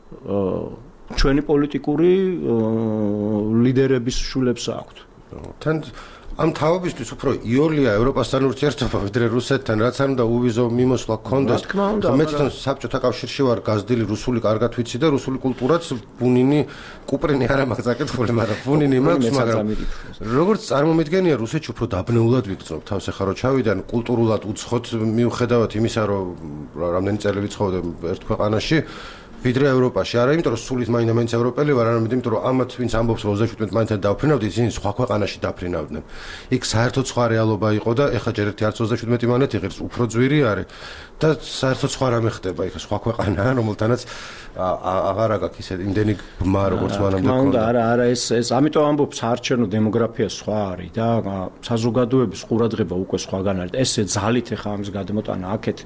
ჩვენი პოლიტიკური ლიდერების შულებს აქვთ. თან ამ თავებისთვის უფრო იოლია ევროპასთან ურთიერთობა ვიდრე რუსეთთან, რაც არ უნდა უვიზო მიმოსვლა გქონდეს. მე თვითონ საბჭოთა კავშირში ვარ გაზრდილი რუსული კარგად ვიცი და რუსული კულტურაც ბუნინი, კუპრინი არა მაქვს საკითხული, მაგრამ ბუნინი მაქვს, მაგრამ როგორც წარმომიდგენია რუსეთში უფრო დაბნეულად ვიგრძნობ თავს ახლა რო ჩავიდან კულტურულად უცხოთ მიუხედავად იმისა, რომ რამდენი წელი ვიცხოვდე ერთ ქვეყანაში ვიდრე ევროპაში. არა, იმიტომ რომ სულით მაინდა მაინც ევროპელი ვარ, არამედ იმიტომ რომ ამათ ვინც ამბობს რომ ოცდაშვიდმეტ მაინც დავფრინავთ, ისინი სხვა ქვეყანაში დაფრინავდნენ. იქ საერთოდ სხვა რეალობა იყო და ეხლა ჯერ ერთი არც ოცდაშვიდმეტი მანეთი ღირს უფრო ძვირი არის და საერთოდ სხვა რამე ხდება, იქ სხვა ქვეყანაა, რომელთანაც აღარ აქვს ისე იმდენი ბმა როგორც მანამდე ჰქონდა. არა, არა, ეს ეს ამიტომ ამბობ საარჩევნო დემოგრაფია სხვა არის და საზოგადოების ყურადღება უკვე სხვაგან არის. ესე ძალით ეხა ამის გადმოტანა აქეთ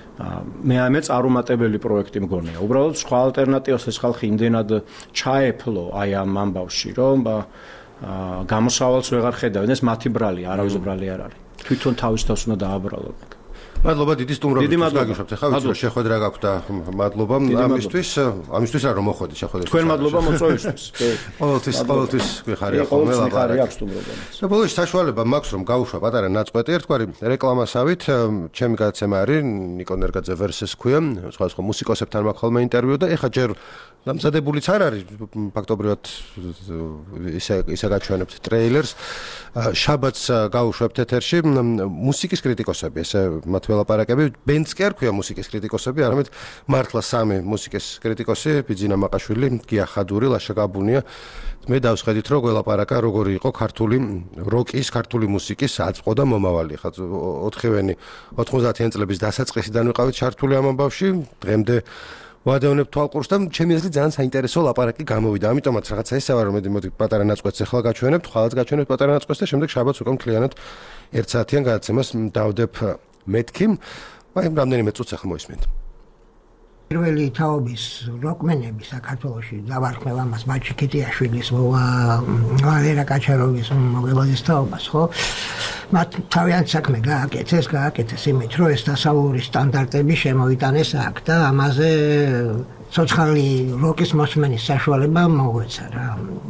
მე ამე წარუმატებელი პროექტი მგონია. უბრალოდ სხვა ალტერნატივას ეს ხალხი იმდენად ჩაეფლო აი ამ ამბავში, რომ გამოსავალს ვეღარ ხედავენ. ეს მათი ბრალი, არავის ბრალი არ არის. თვითონ თავის თავს უნდა დააბრალონ. მადლობა დიდი სტუმრობისთვის გაგიშვებთ. ახლა ვიცი რომ შეხვედრა გაქვთ და მადლობა ამისთვის, ამისთვის რა რომ მოხვედით შეხვედრას. თქვენ მადლობა მოწვევისთვის. ყოველთვის ყოველთვის გვიხარია ხოლმე ლაპარაკი. და ბოლოს საშუალება მაქვს რომ გავუშვა პატარა ნაწყვეტი ერთგვარი რეკლამასავით. ჩემი გადაცემა არის ნიკო ნერგაძე ვერსეს ქვია, სხვადასხვა მუსიკოსებთან მაქვს ხოლმე ინტერვიუ და ეხა ჯერ დამზადებულიც არ არის ფაქტობრივად ისე ისე გაჩვენებთ ტრეილერს. შაბათს გავუშვებთ ეთერში მუსიკის კრიტიკოსები, ესე მათ ველაპარაკები. ბენდს კი არ ქვია მუსიკის კრიტიკოსები, არამედ მართლა სამი მუსიკის კრიტიკოსი, ბიძინა მაყაშვილი, გია ხადური, ლაშა გაბუნია. მე დავსხედით რომ ველაპარაკა როგორი იყო ქართული როკის, ქართული მუსიკის აწყო და მომავალი. ხა ოთხივენი ოთხმოცდაათიანი წლების დასაწყისიდან ვიყავით ჩართული ამ ამბავში, დღემდე ვადევნებ თვალყურს და ჩემი აზრით ძალიან საინტერესო ლაპარაკი გამოვიდა. ამიტომაც რაღაცა ესაა რომ მოდი პატარა ნაწყვეტს ახლა გაჩვენებთ, ხვალაც გაჩვენებთ პატარა ნაწყვეტს და შემდეგ შაბათს უკვე მთლიანად ერთ საათიან გადაცემას დავდებ მეთქი. აი რამდენიმე წუთს ახლა მოისმენთ. პირველი თაობის როკმენები საქართველოში დავარქმევ ამას მაჩი ქიტიაშვილის ვალერა კაჩაროვის მოგებადის თაობას, ხო? მათ თავიანთ საქმე გააკეთეს, გააკეთეს იმით, რომ ეს დასავლური სტანდარტები შემოიტანეს აქ და ამაზე ცოცხალი როკის მოსმენის საშუალება მოგვეცა რა,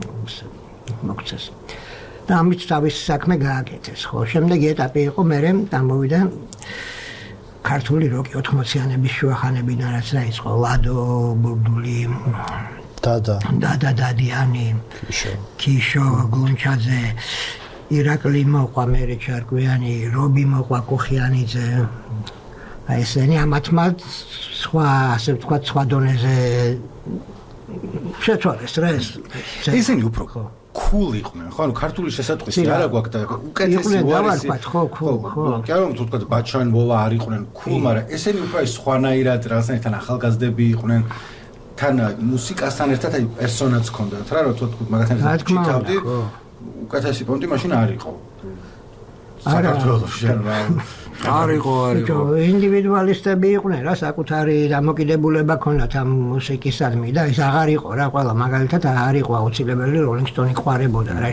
მოგცეს. და ამით თავის საქმე გააკეთეს, ხო? შემდეგი ეტაპი იყო მერე დამოვიდა ქართული როკი ოთხმოციანების შუახანებიდან რაც დაიწყო ლადო, ბურდული, დადა, დადა დადიანი, კიშო, კიშო, გუნჩაძე, ირაკლი მოყვა, მერე ჩარკვიანი, რობი მოყვა, კუხიანიძე. აი ესენი ამათმა სხვა, ასე ვთქვათ, სხვა დონეზე შეცვალეს რა ეს. ისინი უფრო cool იყვნენ, ხო? ანუ ქართული შესატყვისი არა გვაქვს და უკეთესი უარესი. ხო, ხო, ხო. კი არა, თუ თქვა ბაჩან ვოლა არ იყვნენ cool, მაგრამ ესენი უფრო ის სხვანაირად რაღაცნაირად ახალგაზრდები იყვნენ. თან მუსიკასთან ერთად აი პერსონაჟს ჰქონდათ რა, რომ თუ თქვა მაგათთან ჩიტავდი, უკეთესი პონტი მაშინ არ იყო. საქართველოში რა. არ იყო, არ იყო. ინდივიდუალისტები იყვნენ რა, საკუთარი დამოკიდებულება ჰქონდათ ამ მუსიკისადმი და ის აღარ იყო რა, ყველა მაგალითად არ იყო აუცილებელი როლინგ სტონი ყვარებოდა რა,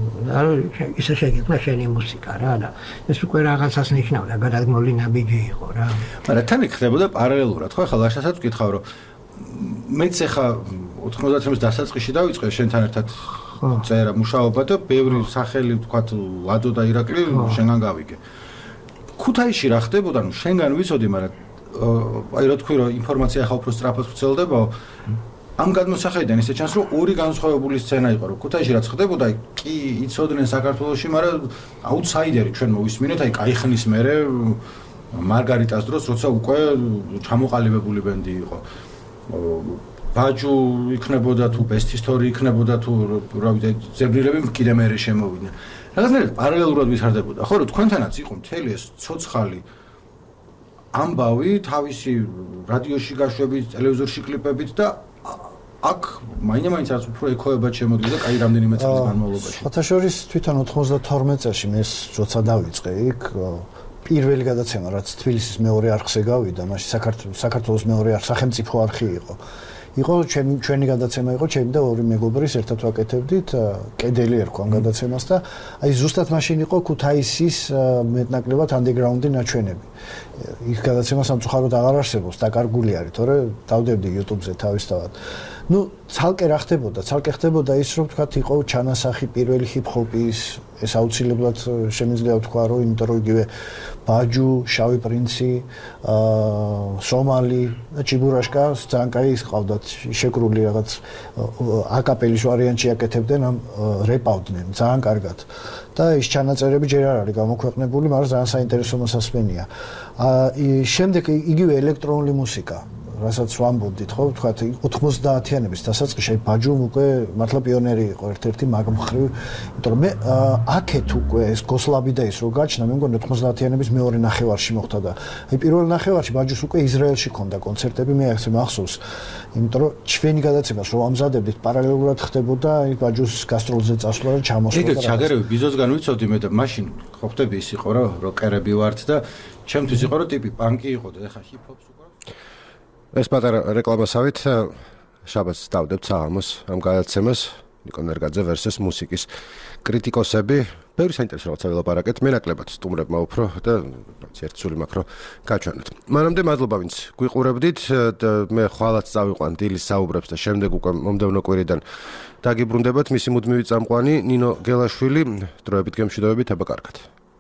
ისე შეგიძლია შენი მუსიკა რა და ეს უკვე რაღაცას ნიშნავდა, გადაგმული ნაბიჯი იყო რა. მაგრამ თან იქნებოდა პარალელურად, ხო, ახლა ლაშასაც ვკითხავ, რომ მეც ახლა ოთხმოცდაათი წლის დასაწყისში დავიწყე შენთან ერთად წერა მუშაობა და ბევრი სახელი ვთქვათ ლადო და ირაკლი შენგან გავიგე. ქუთაისში რა ხდებოდა, ნუ შენგან ვიცოდი, მაგრამ აი რა თქვი, რომ ინფორმაცია ახლა უფრო სწრაფად ვრცელდება, ამ გადმოსახედიდან ისე ჩანს, რომ ორი განსხვავებული სცენა იყო, რომ ქუთაისში რაც ხდებოდა, კი იცოდნენ საქართველოში, მაგრამ აუტსაიდერი ჩვენ მოვისმინეთ, აი კაიხნის მერე მარგარიტას დროს, როცა უკვე ჩამოყალიბებული ბენდი იყო. ბაჯუ იქნებოდა თუ best history იქნებოდა თუ რა ვიცი ზებრილები კიდე მერე შემოვიდნენ. რაღაცნაირად პარალელურად ვითარდებოდა. ხო, რომ თქვენთანაც იყო მთელი ეს ცოცხალი ამბავი თავისი რადიოში გაშვებით, ტელევიზორში კლიპებით და აქ მაინც რაც უფრო ეკოებად შემოდიოდა კაი რამდენიმე წლის განმავლობაში. ხათაშორის თვითონ ოცდათორმეტ წელს მე როცა დავიწყე იქ პირველი გადაცემა რაც თბილისის მეორე არხზე გავიდა, მაშინ საქართველოს საქართველოს მეორე არხი სახელმწიფო არხი იყო. იყო ჩემი ჩვენი გადაცემა იყო ჩემი და ორი მეგობრის ერთად ვაკეთებდით კედელი ერქვა ამ გადაცემას და აი ზუსტად მაშინ იყო ქუთაისის მეტნაკლებად ანდერგრაუნდი ნაჩვენები. იქ გადაცემა სამწუხაროდ აღარ არსებობს, დაკარგული არის, თორე დავდებდი YouTube-ზე თავისთავად. ნუ ცალკე რა ხდებოდა? ცალკე ხდებოდა ის, რომ თქვათ იყო ჩანასახი პირველი ჰიპ-ჰოპის, ეს აუცილებლად შემიძლია ვთქვა, რომ იმიტომ რომ იგივე ბაჯუ, შავი პრინცი, აა სომალი და ჩიბურაშკა ძალიან კაი ის ყავდათ შეკრული რაღაც აკაპელის ვარიანტში აკეთებდნენ ამ რეპავდნენ ძალიან კარგად. და ის ჩანაწერები ჯერ არ არის გამოქვეყნებული, მაგრამ ძალიან საინტერესო მოსასმენია. აა შემდეგ იგივე ელექტრონული მუსიკა რასაც ვამბობდით, ხო, თქვათ ოთხმოცდაათიანების დასაწყისში ბაჯუმ უკვე მართლა პიონერი იყო ერთ-ერთი მაგმხრივ, იმიტომ რომ მე აქეთ უკვე ეს გოსლაბი და ის რო გაჩნდა, მე მგონი ოთხმოცდაათიანების მეორე ნახევარში მოხდა და აი პირველ ნახევარში ბაჯუს უკვე ისრაელში ქონდა კონცერტები, მე ახსე მახსოვს, იმიტომ რომ ჩვენი გადაცემას რო ამზადებდით, პარალელურად ხდებოდა აი ბაჯუს გასტროლზე წასვლა და ჩამოსვლა. ეგ ჩაგერები ბიზოსგან ვიცოდი მე და მაშინ ხო ხდები ის იყო რა, როკერები ვართ და ჩემთვის იყო რომ ტიპი პანკი იყო და ეხა ჰიპ-ჰოპს უკვე ეს პატარა რეკლამასავით შაბათს დავდებთ საღამოს ამ გადაცემას ნიკო ნერგაძე versus მუსიკის კრიტიკოსები ბევრი საინტერესო რაღაცა ველაპარაკეთ მე ნაკლებად სტუმრებმა უფრო და ერთ სული მაქვს რომ გაჩვენოთ მანამდე მადლობა ვინც გვიყურებდით და მე ხვალაც წავიყვან დილის საუბრებს და შემდეგ უკვე მომდევნო კვირიდან დაგიბრუნდებათ მისი მუდმივი წამყვანი ნინო გელაშვილი დროებით გემშვიდობებით აბა კარგად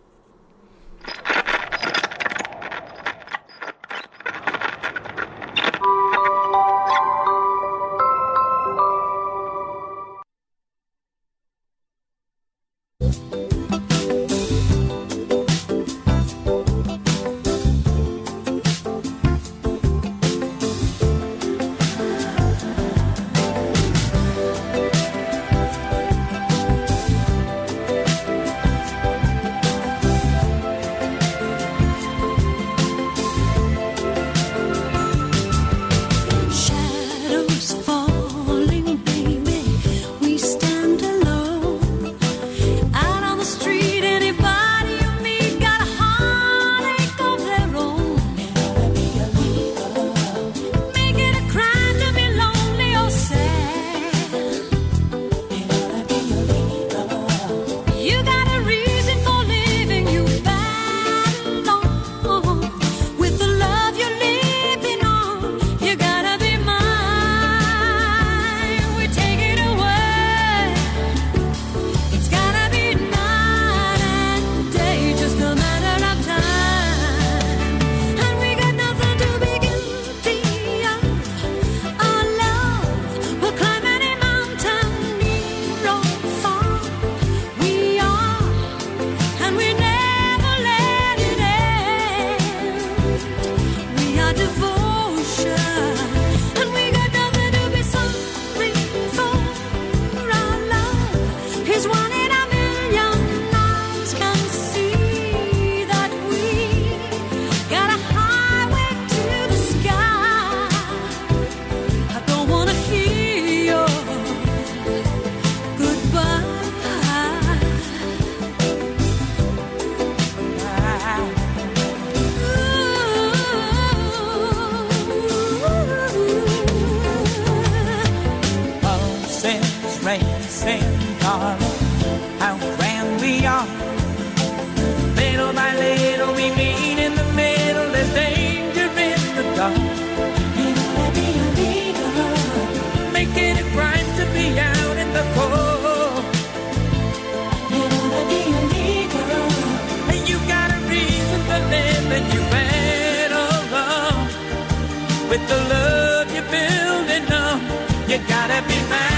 with the love you're building up, you gotta be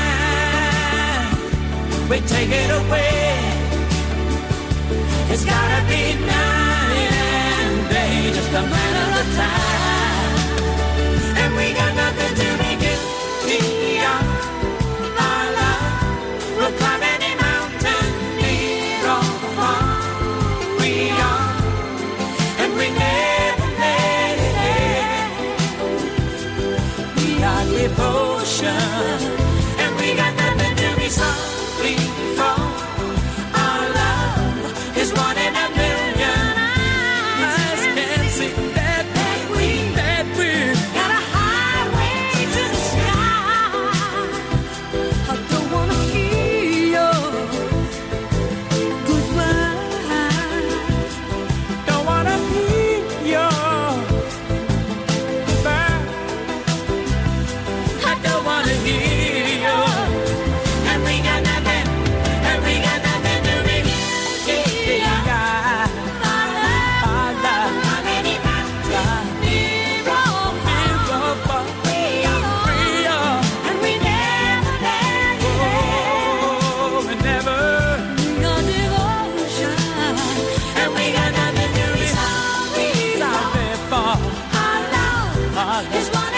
mine. We take it away. It's gotta be night and day, just a matter of time. And we got nothing to be guilty of. Our love will climb any mountain, near or far. We are, and we never let it end. We are devotion, and we got nothing to be sorry for. Our love is one in a million. Eyes can see that we, that we got a highway to the sky. I don't wanna hear your goodbye. Don't wanna hear your goodbye. I don't wanna hear your. And we got nothing, and we got nothing to be. Yeah, our love, how many mountains, near or far. We are, and we never let it end. We never. We got devotion, and we got nothing to be sorry for. Our love is one.